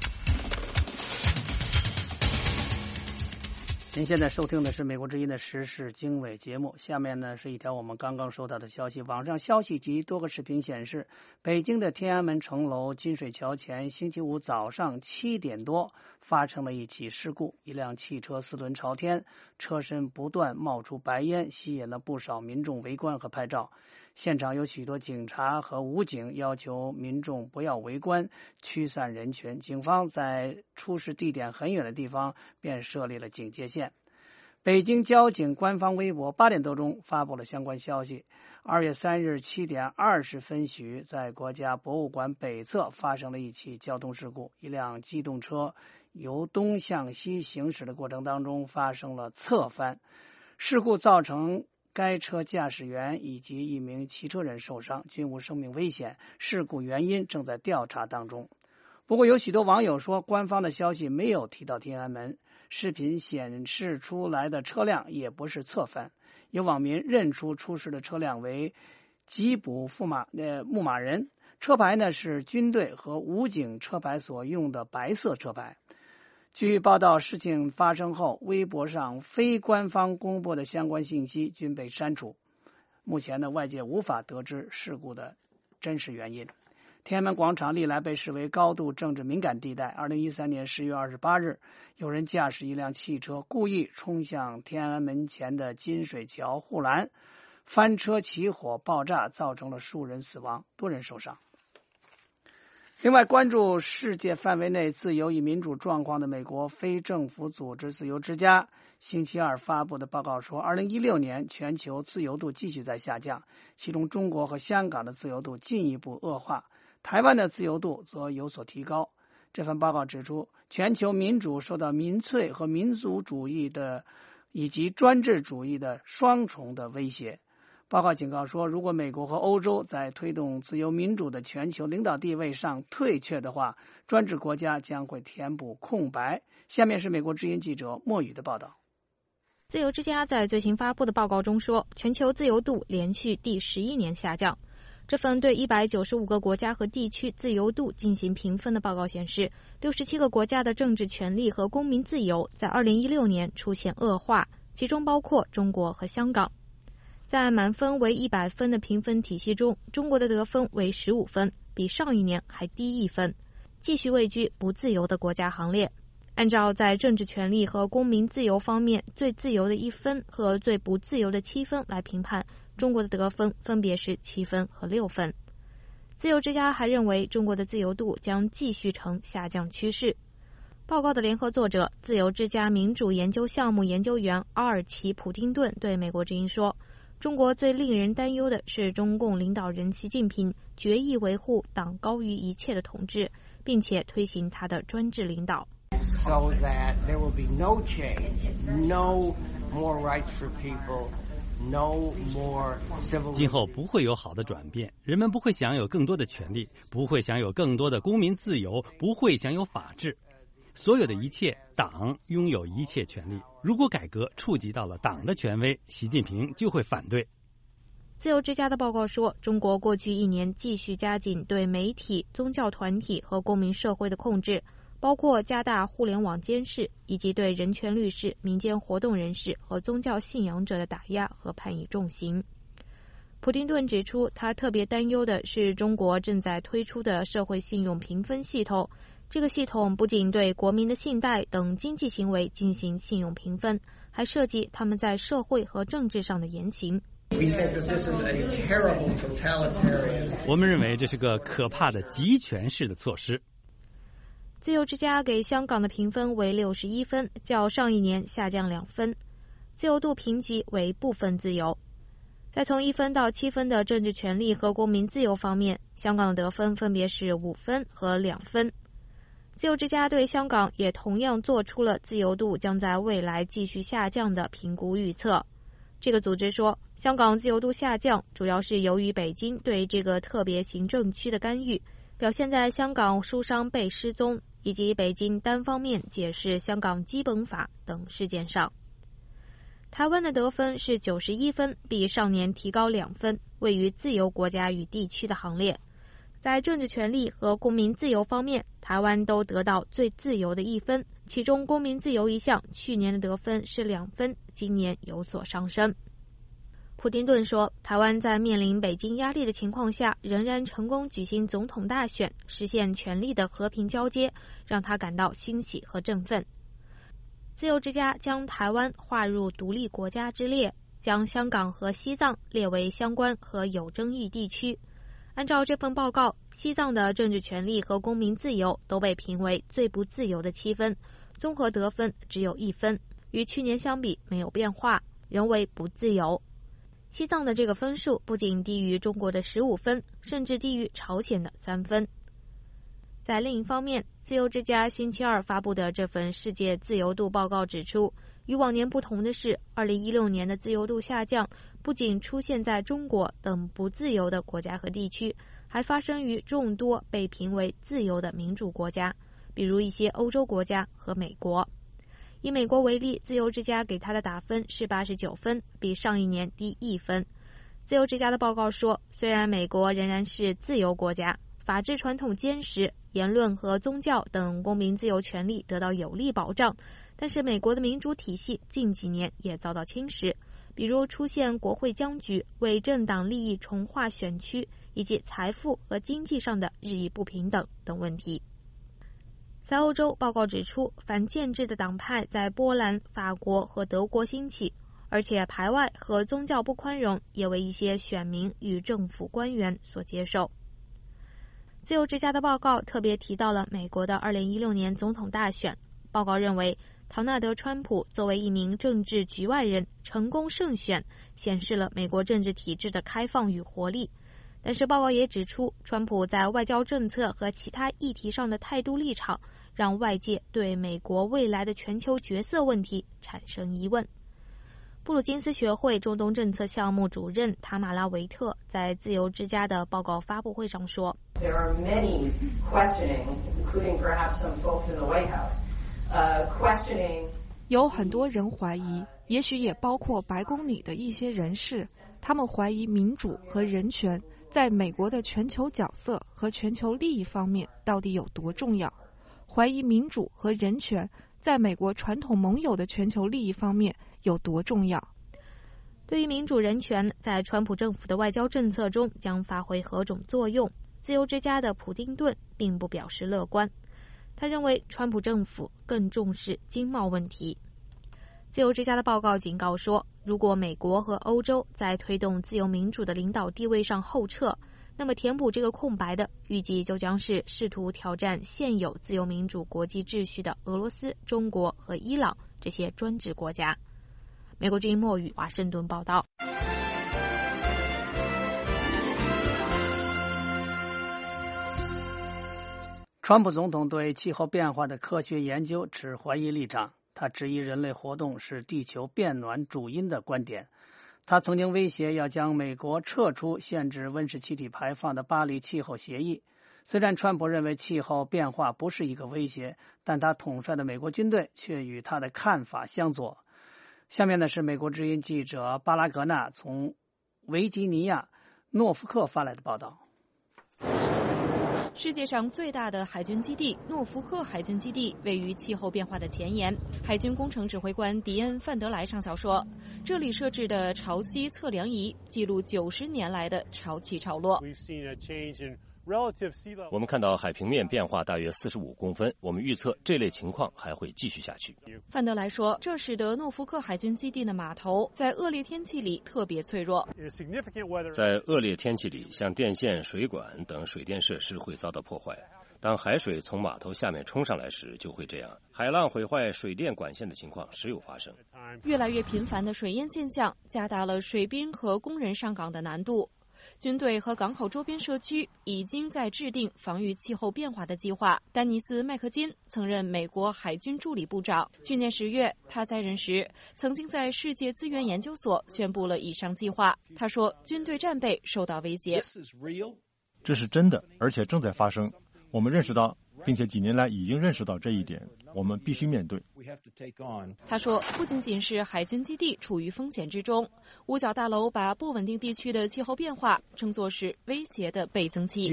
[SPEAKER 3] 您现在收听的是美国之音的时事经纬节目，下面呢是一条我们刚刚收到的消息。网上消息及多个视频显示，北京的天安门城楼金水桥前星期五早上7点多发生了一起事故，一辆汽车4轮朝天，车身不断冒出白烟，吸引了不少民众围观和拍照。现场有许多警察和武警要求民众不要围观，驱散人群。警方在出事地点很远的地方便设立了警戒线。北京交警官方微博8点多钟发布了相关消息。2月3日7点20分许，在国家博物馆北侧发生了一起交通事故，一辆机动车由东向西行驶的过程当中发生了侧翻，事故造成该车驾驶员以及一名骑车人受伤，均无生命危险，事故原因正在调查当中。不过有许多网友说，官方的消息没有提到天安门，视频显示出来的车辆也不是侧翻。有网民认出出事的车辆为吉普牧马人，车牌呢是军队和武警车牌所用的白色车牌。据报道，事情发生后，微博上非官方公布的相关信息均被删除。目前呢，外界无法得知事故的真实原因。天安门广场历来被视为高度政治敏感地带。2013年10月28日，有人驾驶一辆汽车故意冲向天安门前的金水桥护栏，翻车起火爆炸，造成了数人死亡，多人受伤。另外，关注世界范围内自由与民主状况的美国非政府组织自由之家星期二发布的报告说，2016年全球自由度继续在下降，其中中国和香港的自由度进一步恶化，台湾的自由度则有所提高。这份报告指出，全球民主受到民粹和民族主义的以及专制主义的双重的威胁。报告警告说，如果美国和欧洲在推动自由民主的全球领导地位上退却的话，专制国家将会填补空白。下面是美国之音记者莫宇的报道。
[SPEAKER 9] 自由之家在最新发布的报告中说，全球自由度连续第11年下降。这份对195个国家和地区自由度进行评分的报告显示，67个国家的政治权利和公民自由在2016年出现恶化，其中包括中国和香港。在满分为100分的评分体系中，中国的得分为15分，比上一年还低1分，继续位居不自由的国家行列。按照在政治权利和公民自由方面最自由的1分和最不自由的7分来评判，中国的得分分别是7分和6分。自由之家还认为，中国的自由度将继续呈下降趋势。 报告的联合作者、自由之家民主研究项目研究员阿尔奇·普丁顿对美国之音说，中国最令人担忧的是中共领导人习近平决意维护党高于一切的统治，并且推行他的专制领导。
[SPEAKER 21] So that there will be no change, no more rights for people, no more civil.
[SPEAKER 1] 今后不会有好的转变，人们不会享有更多的权利，不会享有更多的公民自由，不会享有法治。所有的一切，党拥有一切权利。如果改革触及到了党的权威，习近平就会反对。
[SPEAKER 9] 自由之家的报告说，中国过去1年继续加紧对媒体、宗教团体和公民社会的控制，包括加大互联网监视，以及对人权律师、民间活动人士和宗教信仰者的打压和判以重刑。普丁顿指出，他特别担忧的是中国正在推出的社会信用评分系统。这个系统不仅对国民的信贷等经济行为进行信用评分，还涉及他们在社会和政治上的言行。
[SPEAKER 1] 我们认为这是个可怕的集权式的措施。
[SPEAKER 9] 自由之家给香港的评分为61分，较上一年下降2分，自由度评级为部分自由。在从1分到7分的政治权利和公民自由方面，香港的得分分别是5分和2分。自由之家对香港也同样做出了自由度将在未来继续下降的评估预测。这个组织说，香港自由度下降主要是由于北京对这个特别行政区的干预，表现在香港书商被失踪以及北京单方面解释香港基本法等事件上。台湾的得分是91分，比上年提高2分，位于自由国家与地区的行列。在政治权利和公民自由方面，台湾都得到最自由的1分，其中公民自由一项去年的得分是2分，今年有所上升。普丁顿说，台湾在面临北京压力的情况下，仍然成功举行总统大选，实现权力的和平交接，让他感到欣喜和振奋。自由之家将台湾划入独立国家之列，将香港和西藏列为相关和有争议地区。按照这份报告，西藏的政治权利和公民自由都被评为最不自由的7分，综合得分只有1分，与去年相比没有变化，仍为不自由。西藏的这个分数不仅低于中国的15分，甚至低于朝鲜的3分。在另一方面，自由之家星期二发布的这份世界自由度报告指出，与往年不同的是，2016年的自由度下降不仅出现在中国等不自由的国家和地区，还发生于众多被评为自由的民主国家，比如一些欧洲国家和美国。以美国为例，自由之家给他的打分是89分，比上一年低1分。自由之家的报告说，虽然美国仍然是自由国家，法治传统坚实，言论和宗教等公民自由权利得到有力保障，但是美国的民主体系近几年也遭到侵蚀，比如出现国会僵局、为政党利益重划选区，以及财富和经济上的日益不平等等问题。在欧洲，报告指出，反建制的党派在波兰、法国和德国兴起，而且排外和宗教不宽容也为一些选民与政府官员所接受。自由之家的报告特别提到了美国的2016年总统大选。报告认为，唐纳德·川普作为一名政治局外人成功胜选，显示了美国政治体制的开放与活力。但是报告也指出，川普在外交政策和其他议题上的态度立场，让外界对美国未来的全球角色问题产生疑问。布鲁金斯学会中东政策项目主任塔马拉·维特在自由之家的报告发布会上说，
[SPEAKER 22] There are many questioning, including perhaps some folks in the White House, questioning.
[SPEAKER 4] 有很多人怀疑，也许也包括白宫里的一些人士，他们怀疑民主和人权在美国的全球角色和全球利益方面到底有多重要，怀疑民主和人权在美国传统盟友的全球利益方面有多重要。
[SPEAKER 9] 对于民主人权在川普政府的外交政策中将发挥何种作用，自由之家的普丁顿并不表示乐观。他认为川普政府更重视经贸问题。自由之家的报告警告说，如果美国和欧洲在推动自由民主的领导地位上后撤， 那么填补这个空白的，预计就将是试图挑战现有自由民主国际秩序的俄罗斯、中国和伊朗这些专制国家。美国之音莫语华盛顿报道。
[SPEAKER 3] 川普总统对气候变化的科学研究持怀疑立场，他质疑人类活动是地球变暖主因的观点。他曾经威胁要将美国撤出限制温室气体排放的巴黎气候协议。虽然川普认为气候变化不是一个威胁，但他统帅的美国军队却与他的看法相左。下面呢是美国之音记者巴拉格纳从维吉尼亚诺福克发来的报道。
[SPEAKER 5] 世界上最大的海军基地诺福克海军基地位于气候变化的前沿。海军工程指挥官迪恩·范德莱上校说，这里设置的潮汐测量仪记录90年来的潮起潮落。
[SPEAKER 7] 我们看到海平面变化大约45公分，我们预测这类情况还会继续下去。
[SPEAKER 5] 范德莱说，这使得诺福克海军基地的码头在恶劣天气里特别脆弱。
[SPEAKER 7] 在恶劣天气里，像电线、水管等水电设施会遭到破坏。当海水从码头下面冲上来时，就会这样。海浪毁坏水电管线的情况时有发生。
[SPEAKER 5] 越来越频繁的水淹现象加大了水兵和工人上岗的难度。军队和港口周边社区已经在制定防御气候变化的计划。丹尼斯·麦克金曾任美国海军助理部长。去年10月，他在任时曾经在世界资源研究所宣布了以上计划。他说，军队战备受到威胁。
[SPEAKER 23] 这是真的，而且正在发生。我们认识到，并且几年来已经认识到这一点，我们必须面对。
[SPEAKER 5] 他说，不仅仅是海军基地处于风险之中，五角大楼把不稳定地区的气候变化称作是威胁的倍增器。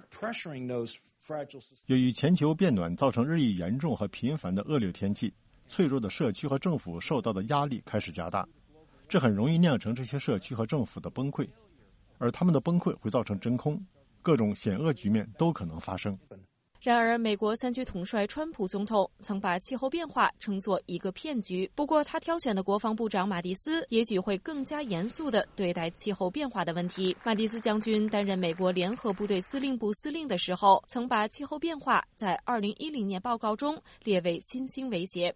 [SPEAKER 23] 由于全球变暖造成日益严重和频繁的恶劣天气，脆弱的社区和政府受到的压力开始加大，这很容易酿成这些社区和政府的崩溃，而他们的崩溃会造成真空。各种险恶局面都可能发生。
[SPEAKER 5] 然而，美国3区统帅川普总统曾把气候变化称作一个骗局。不过，他挑选的国防部长马蒂斯也许会更加严肃地对待气候变化的问题。马蒂斯将军担任美国联合部队司令部司令的时候，曾把气候变化在2010年报告中列为新兴威胁。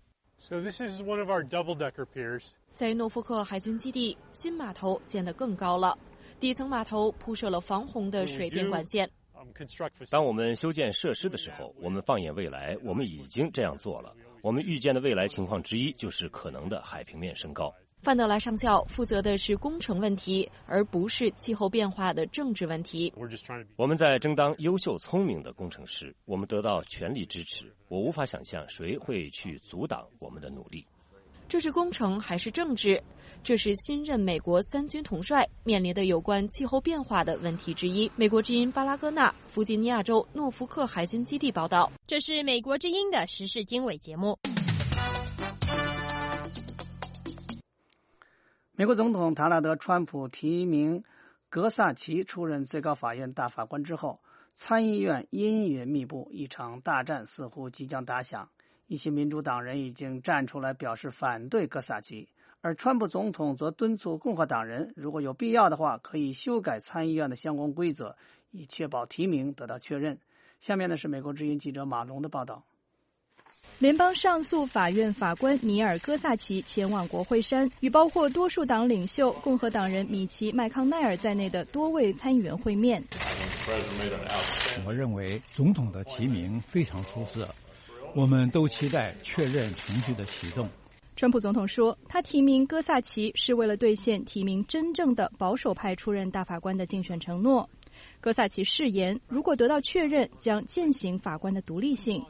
[SPEAKER 5] 在诺福克海军基地，新码头建得更高了。底层码头铺设了防洪的水电管线。
[SPEAKER 7] 当我们修建设施的时候，我们放眼未来，我们已经这样做了。我们预见的未来情况之一就是可能的海平面升高。
[SPEAKER 5] 范德莱上校负责的是工程问题，而不是气候变化的政治问题。
[SPEAKER 7] 我们在争当优秀聪明的工程师，我们得到全力支持。我无法想象谁会去阻挡我们的努力。
[SPEAKER 5] 这是工程还是政治？这是新任美国3军统帅面临的有关气候变化的问题之一。美国之音巴拉戈纳弗吉尼亚州诺福克海军基地报道。
[SPEAKER 24] 这是美国之音的时事经纬节目。
[SPEAKER 3] 美国总统塔纳德·川普提名格萨奇出任最高法院大法官之后，参议院阴云密布，一场大战似乎即将打响。一些民主党人已经站出来表示反对格萨奇，而川普总统则敦促共和党人，如果有必要的话，可以修改参议院的相关规则，以确保提名得到确认。下面呢是美国之音记者马龙的报道。
[SPEAKER 25] 联邦上诉法院法官尼尔·戈萨奇前往国会山，与包括多数党领袖共和党人米奇·麦康奈尔在内的多位参议员会面。
[SPEAKER 26] 我认为总统的提名非常出色，我们都期待确认程序的启动。
[SPEAKER 25] 川普总统说，他提名戈萨奇是为了兑现提名真正的保守派出任大法官的竞选承诺。戈萨奇誓言，如果得到确认，将践行法官的独立性。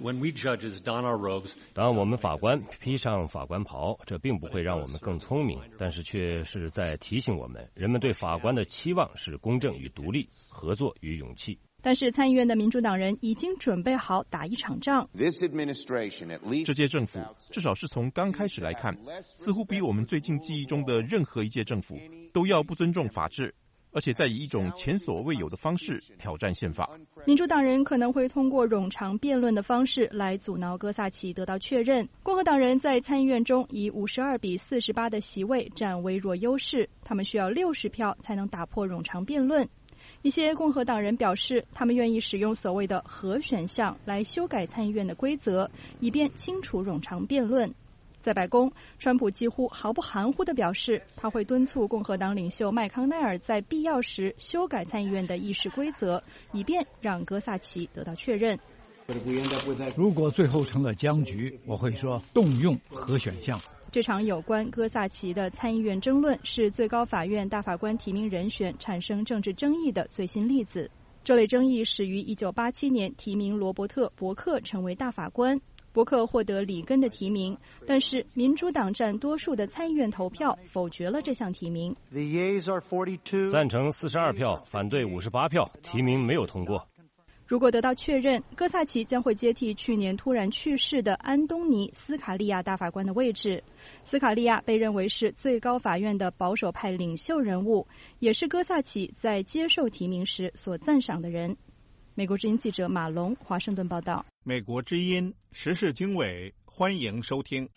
[SPEAKER 7] 当我们法官披上法官袍，这并不会让我们更聪明，但是却是在提醒我们，人们对法官的期望是公正与独立、合作与勇气。
[SPEAKER 25] 但是参议院的民主党人已经准备好打一场仗。
[SPEAKER 27] 这届政府至少是从刚开始来看，似乎比我们最近记忆中的任何一届政府都要不尊重法治，而且在以一种前所未有的方式挑战宪法。
[SPEAKER 25] 民主党人可能会通过冗长辩论的方式来阻挠戈萨奇得到确认。共和党人在参议院中以52比48的席位占微弱优势，他们需要60票才能打破冗长辩论。 一些共和党人表示，他们愿意使用所谓的和选项来修改参议院的规则，以便清楚冗长辩论。在白宫，川普几乎毫不含糊地表示，他会敦促共和党领袖麦康奈尔在必要时修改参议院的议事规则，以便让哥萨奇得到确任。
[SPEAKER 26] 如果最后成了僵局，我会说动用和选项。
[SPEAKER 25] 这场有关哥萨奇的参议院争论是最高法院大法官提名人选产生政治争议的最新例子。这类争议始于1987年提名罗伯特·伯克成为大法官。伯克获得里根的提名，但是民主党占多数的参议院投票否决了这项提名。
[SPEAKER 7] 赞成42票，反对58票，提名没有通过。
[SPEAKER 25] 如果得到确认，哥萨奇将会接替去年突然去世的安东尼·斯卡利亚大法官的位置。斯卡利亚被认为是最高法院的保守派领袖人物，也是哥萨奇在接受提名时所赞赏的人。美国之音记者马龙华盛顿报道。
[SPEAKER 6] 美国之音时事经纬，欢迎收听。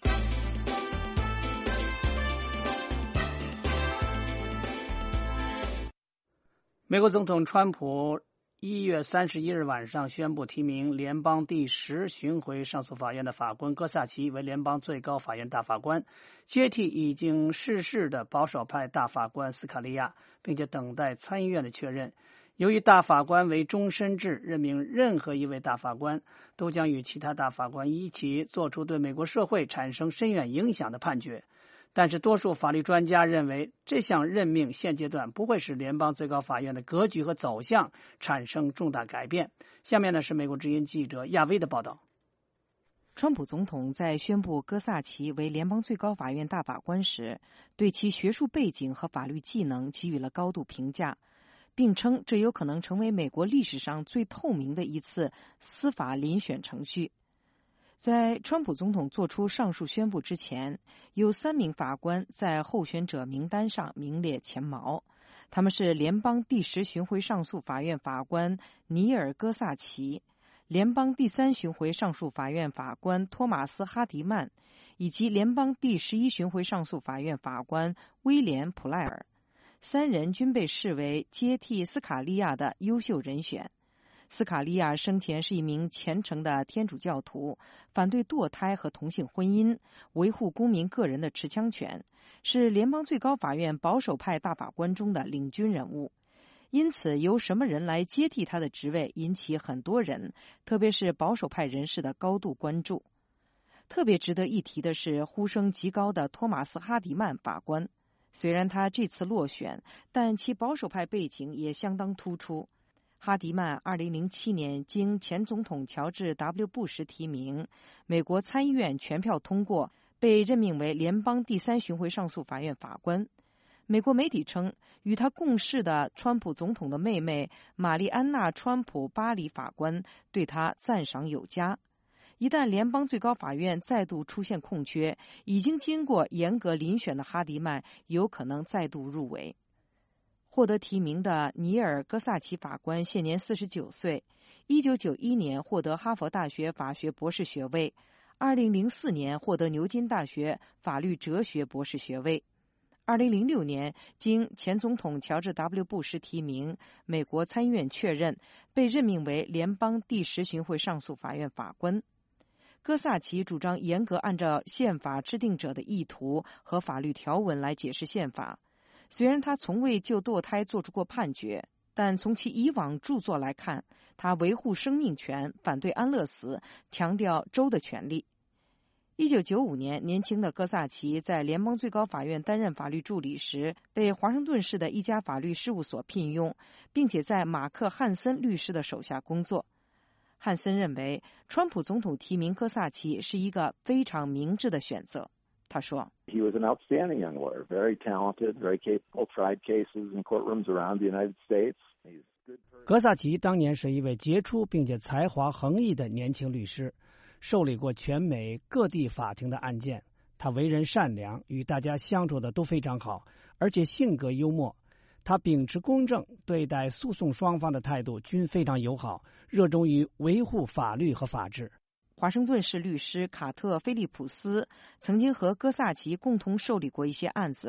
[SPEAKER 3] 美国总统川普1月31日晚上宣布提名联邦第10巡回上诉法院的法官哥萨奇为联邦最高法院大法官，接替已经逝世的保守派大法官斯卡利亚，并且等待参议院的确认。由于大法官为终身制，任命任何一位大法官都将与其他大法官一起做出对美国社会产生深远影响的判决。但是多数法律专家认为，这项任命现阶段不会使联邦最高法院的格局和走向产生重大改变。下面呢是美国之音记者亚威的报道。
[SPEAKER 8] 川普总统在宣布哥萨奇为联邦最高法院大法官时，对其学术背景和法律技能给予了高度评价，并称这有可能成为美国历史上最透明的一次司法遴选程序。在川普总统做出上述宣布之前，有3名法官在候选者名单上名列前茅，他们是联邦第10巡回上诉法院法官尼尔·戈萨奇、联邦第3巡回上诉法院法官托马斯·哈迪曼，以及联邦第11巡回上诉法院法官威廉·普赖尔。3人均被视为接替斯卡利亚的优秀人选。斯卡利亚生前是一名虔诚的天主教徒，反对堕胎和同性婚姻，维护公民个人的持枪权，是联邦最高法院保守派大法官中的领军人物。因此，由什么人来接替他的职位，引起很多人，特别是保守派人士的高度关注。特别值得一提的是，呼声极高的托马斯·哈迪曼法官。虽然他这次落选，但其保守派背景也相当突出。哈迪曼2007年经前总统乔治 ·W. 布什提名，美国参议院全票通过，被任命为联邦第3巡回上诉法院法官。美国媒体称，与他共事的川普总统的妹妹玛丽安娜·川普巴里法官对他赞赏有加。一旦联邦最高法院再度出现空缺，已经经过严格遴选的哈迪曼有可能再度入围。获得提名的尼尔·戈萨奇法官现年49岁，1991年获得哈佛大学法学博士学位，2004年获得牛津大学法律哲学博士学位。2006年经前总统乔治 ·W. 布什提名，美国参议院确认，被任命为联邦第10巡回上诉法院法官。戈萨奇主张严格按照宪法制定者的意图和法律条文来解释宪法。虽然他从未就堕胎做出过判决，但从其以往著作来看，他维护生命权，反对安乐死，强调州的权利。1995年，年轻的戈萨奇在联邦最高法院担任法律助理时，被华盛顿市的一家法律事务所聘用，并且在马克·汉森律师的手下工作。汉森认为，川普总统提名戈萨奇是一个非常明智的选择。他说
[SPEAKER 10] He was an outstanding young lawyer, very talented, very capable, tried cases in courtrooms around the United States.
[SPEAKER 3] 戈萨奇当年是一位杰出并且才华横溢的年轻律师，受理过全美各地法庭的案件。他为人善良，与大家相处的都非常好，而且性格幽默。他秉持公正，对待诉讼双方的态度均非常友好，热衷于维护法律和法治。
[SPEAKER 8] 华盛顿市律师卡特·菲利普斯曾经和戈萨奇共同受理过一些案子，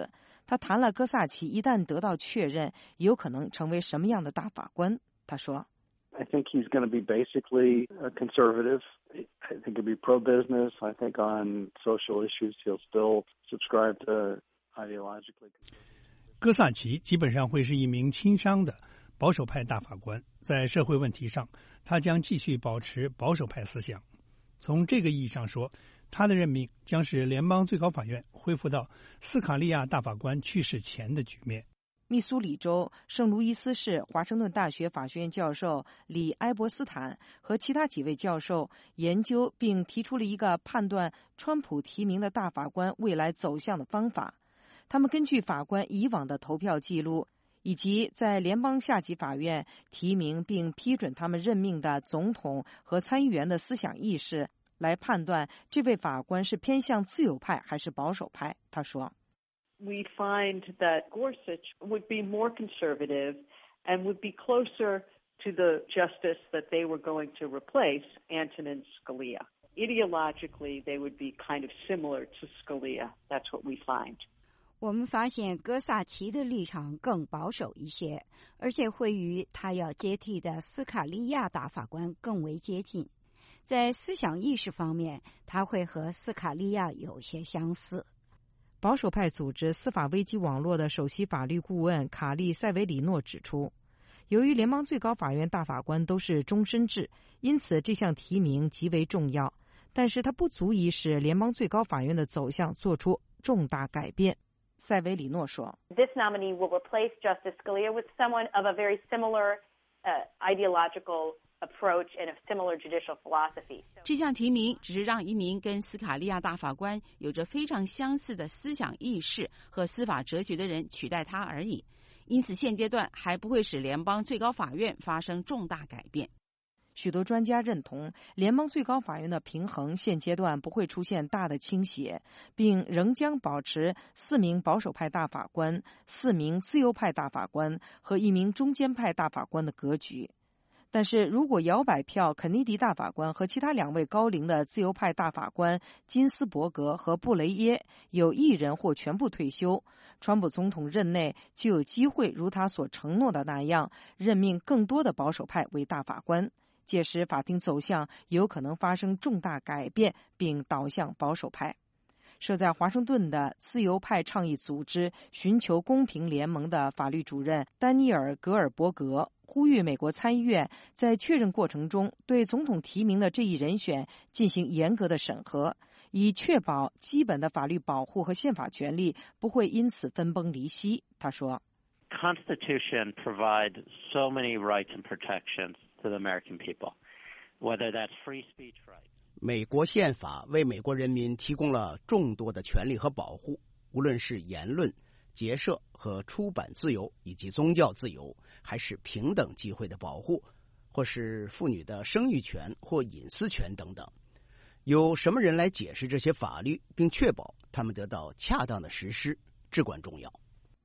[SPEAKER 8] 他谈了戈萨奇一旦得到确认，有可能成为什么样的大法官。他说
[SPEAKER 10] I think he's going to be basically a conservative. I think he'll be pro-business. I think on social issues he'll still subscribe to ideologically.
[SPEAKER 11] 戈萨奇基本上会是一名亲商的保守派大法官，在社会问题上，他将继续保持保守派思想。从这个意义上说，他的任命将使联邦最高法院恢复到斯卡利亚大法官去世前的局面。
[SPEAKER 8] 密苏里州圣路易斯市华盛顿大学法学院教授李埃伯斯坦和其他几位教授研究并提出了一个判断川普提名的大法官未来走向的方法。他们根据法官以往的投票记录，以及在联邦下级法院提名并批准他们任命的总统和参议员的思想意识，来判断这位法官是偏向自由派还是保守派。他说
[SPEAKER 12] We find that Gorsuch would be more conservative and would be closer to the justice that they were going to replace, Antonin Scalia. Ideologically, they would be kind of similar to Scalia. That's what we find.
[SPEAKER 13] 我们发现戈萨奇的立场更保守一些，而且会与他要接替的斯卡利亚大法官更为接近。在思想意识方面，他会和斯卡利亚有些相似。
[SPEAKER 8] 保守派组织司法危机网络的首席法律顾问卡利塞维里诺指出，由于联邦最高法院大法官都是终身制，因此这项提名极为重要，但是它不足以使联邦最高法院的走向做出重大改变。塞维里诺说
[SPEAKER 14] This nominee will replace Justice Scalia with someone of a very similar ideological approach and a similar judicial philosophy.
[SPEAKER 15] 这项提名只是让一名跟斯卡利亚大法官有着非常相似的思想意识和司法哲学的人取代他而已，因此现阶段还不会使联邦最高法院发生重大改变。
[SPEAKER 8] 许多专家认同，联邦最高法院的平衡现阶段不会出现大的倾斜，并仍将保持4名保守派大法官、4名自由派大法官和1名中间派大法官的格局。但是如果摇摆票肯尼迪大法官和其他2位高龄的自由派大法官金斯伯格和布雷耶有一人或全部退休，川普总统任内就有机会如他所承诺的那样任命更多的保守派为大法官，届时法庭走向有可能发生重大改变并导向保守派。设在华盛顿的自由派倡议组织寻求公平联盟的法律主任丹尼尔·格尔伯格呼吁美国参议院在确认过程中对总统提名的这一人选进行严格的审核，以确保基本的法律保护和宪法权利不会因此分崩离析。他说
[SPEAKER 16] Constitution provides so many rights and protections to the American people, whether that's free speech rights.
[SPEAKER 17] 美国宪法为美国人民提供了众多的权利和保护，无论是言论、结社和出版自由，以及宗教自由，还是平等机会的保护，或是妇女的生育权或隐私权等等。由什么人来解释这些法律，并确保他们得到恰当的实施，至关重要。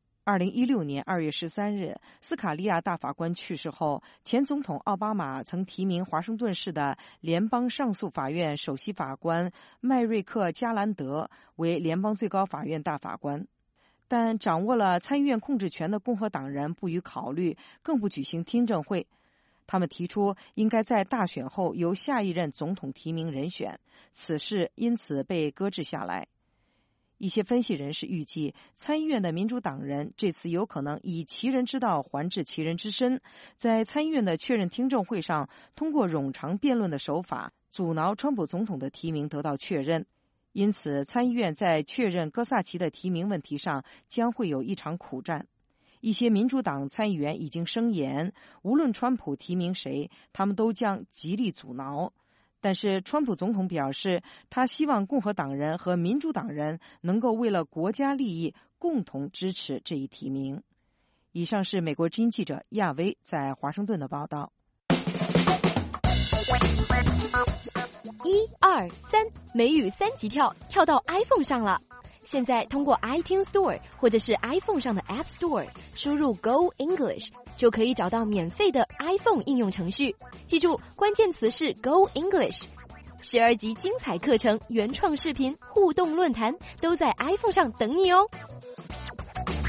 [SPEAKER 8] 2016年2月13日，斯卡利亚大法官去世后，前总统奥巴马曾提名华盛顿市的联邦上诉法院首席法官麦瑞克·加兰德为联邦最高法院大法官，但掌握了参议院控制权的共和党人不予考虑，更不举行听证会。他们提出应该在大选后由下一任总统提名人选，此事因此被搁置下来。一些分析人士预计，参议院的民主党人这次有可能以其人之道还治其人之身，在参议院的确认听证会上通过冗长辩论的手法阻挠川普总统的提名得到确认。因此参议院在确认戈萨奇的提名问题上将会有一场苦战。一些民主党参议员已经声言，无论川普提名谁，他们都将极力阻挠。但是川普总统表示，他希望共和党人和民主党人能够为了国家利益共同支持这一提名。以上是美国之音记者亚薇在华盛顿的报道。
[SPEAKER 24] 1、2、3，美语3级跳到 iPhone 上了。现在通过 iTunes Store 或者是 iPhone 上的 App Store 输入 Go English 就可以找到免费的 iPhone 应用程序。记住，关键词是 Go English。12集精彩课程、原创视频、互动论坛都在 iPhone 上等你哦。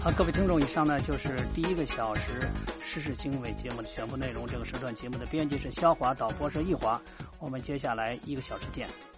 [SPEAKER 3] 好，各位听众，以上呢就是第一个小时时事经纬节目的全部内容。这个时段节目的编辑是肖华，导播是易华。我们接下来1个小时见。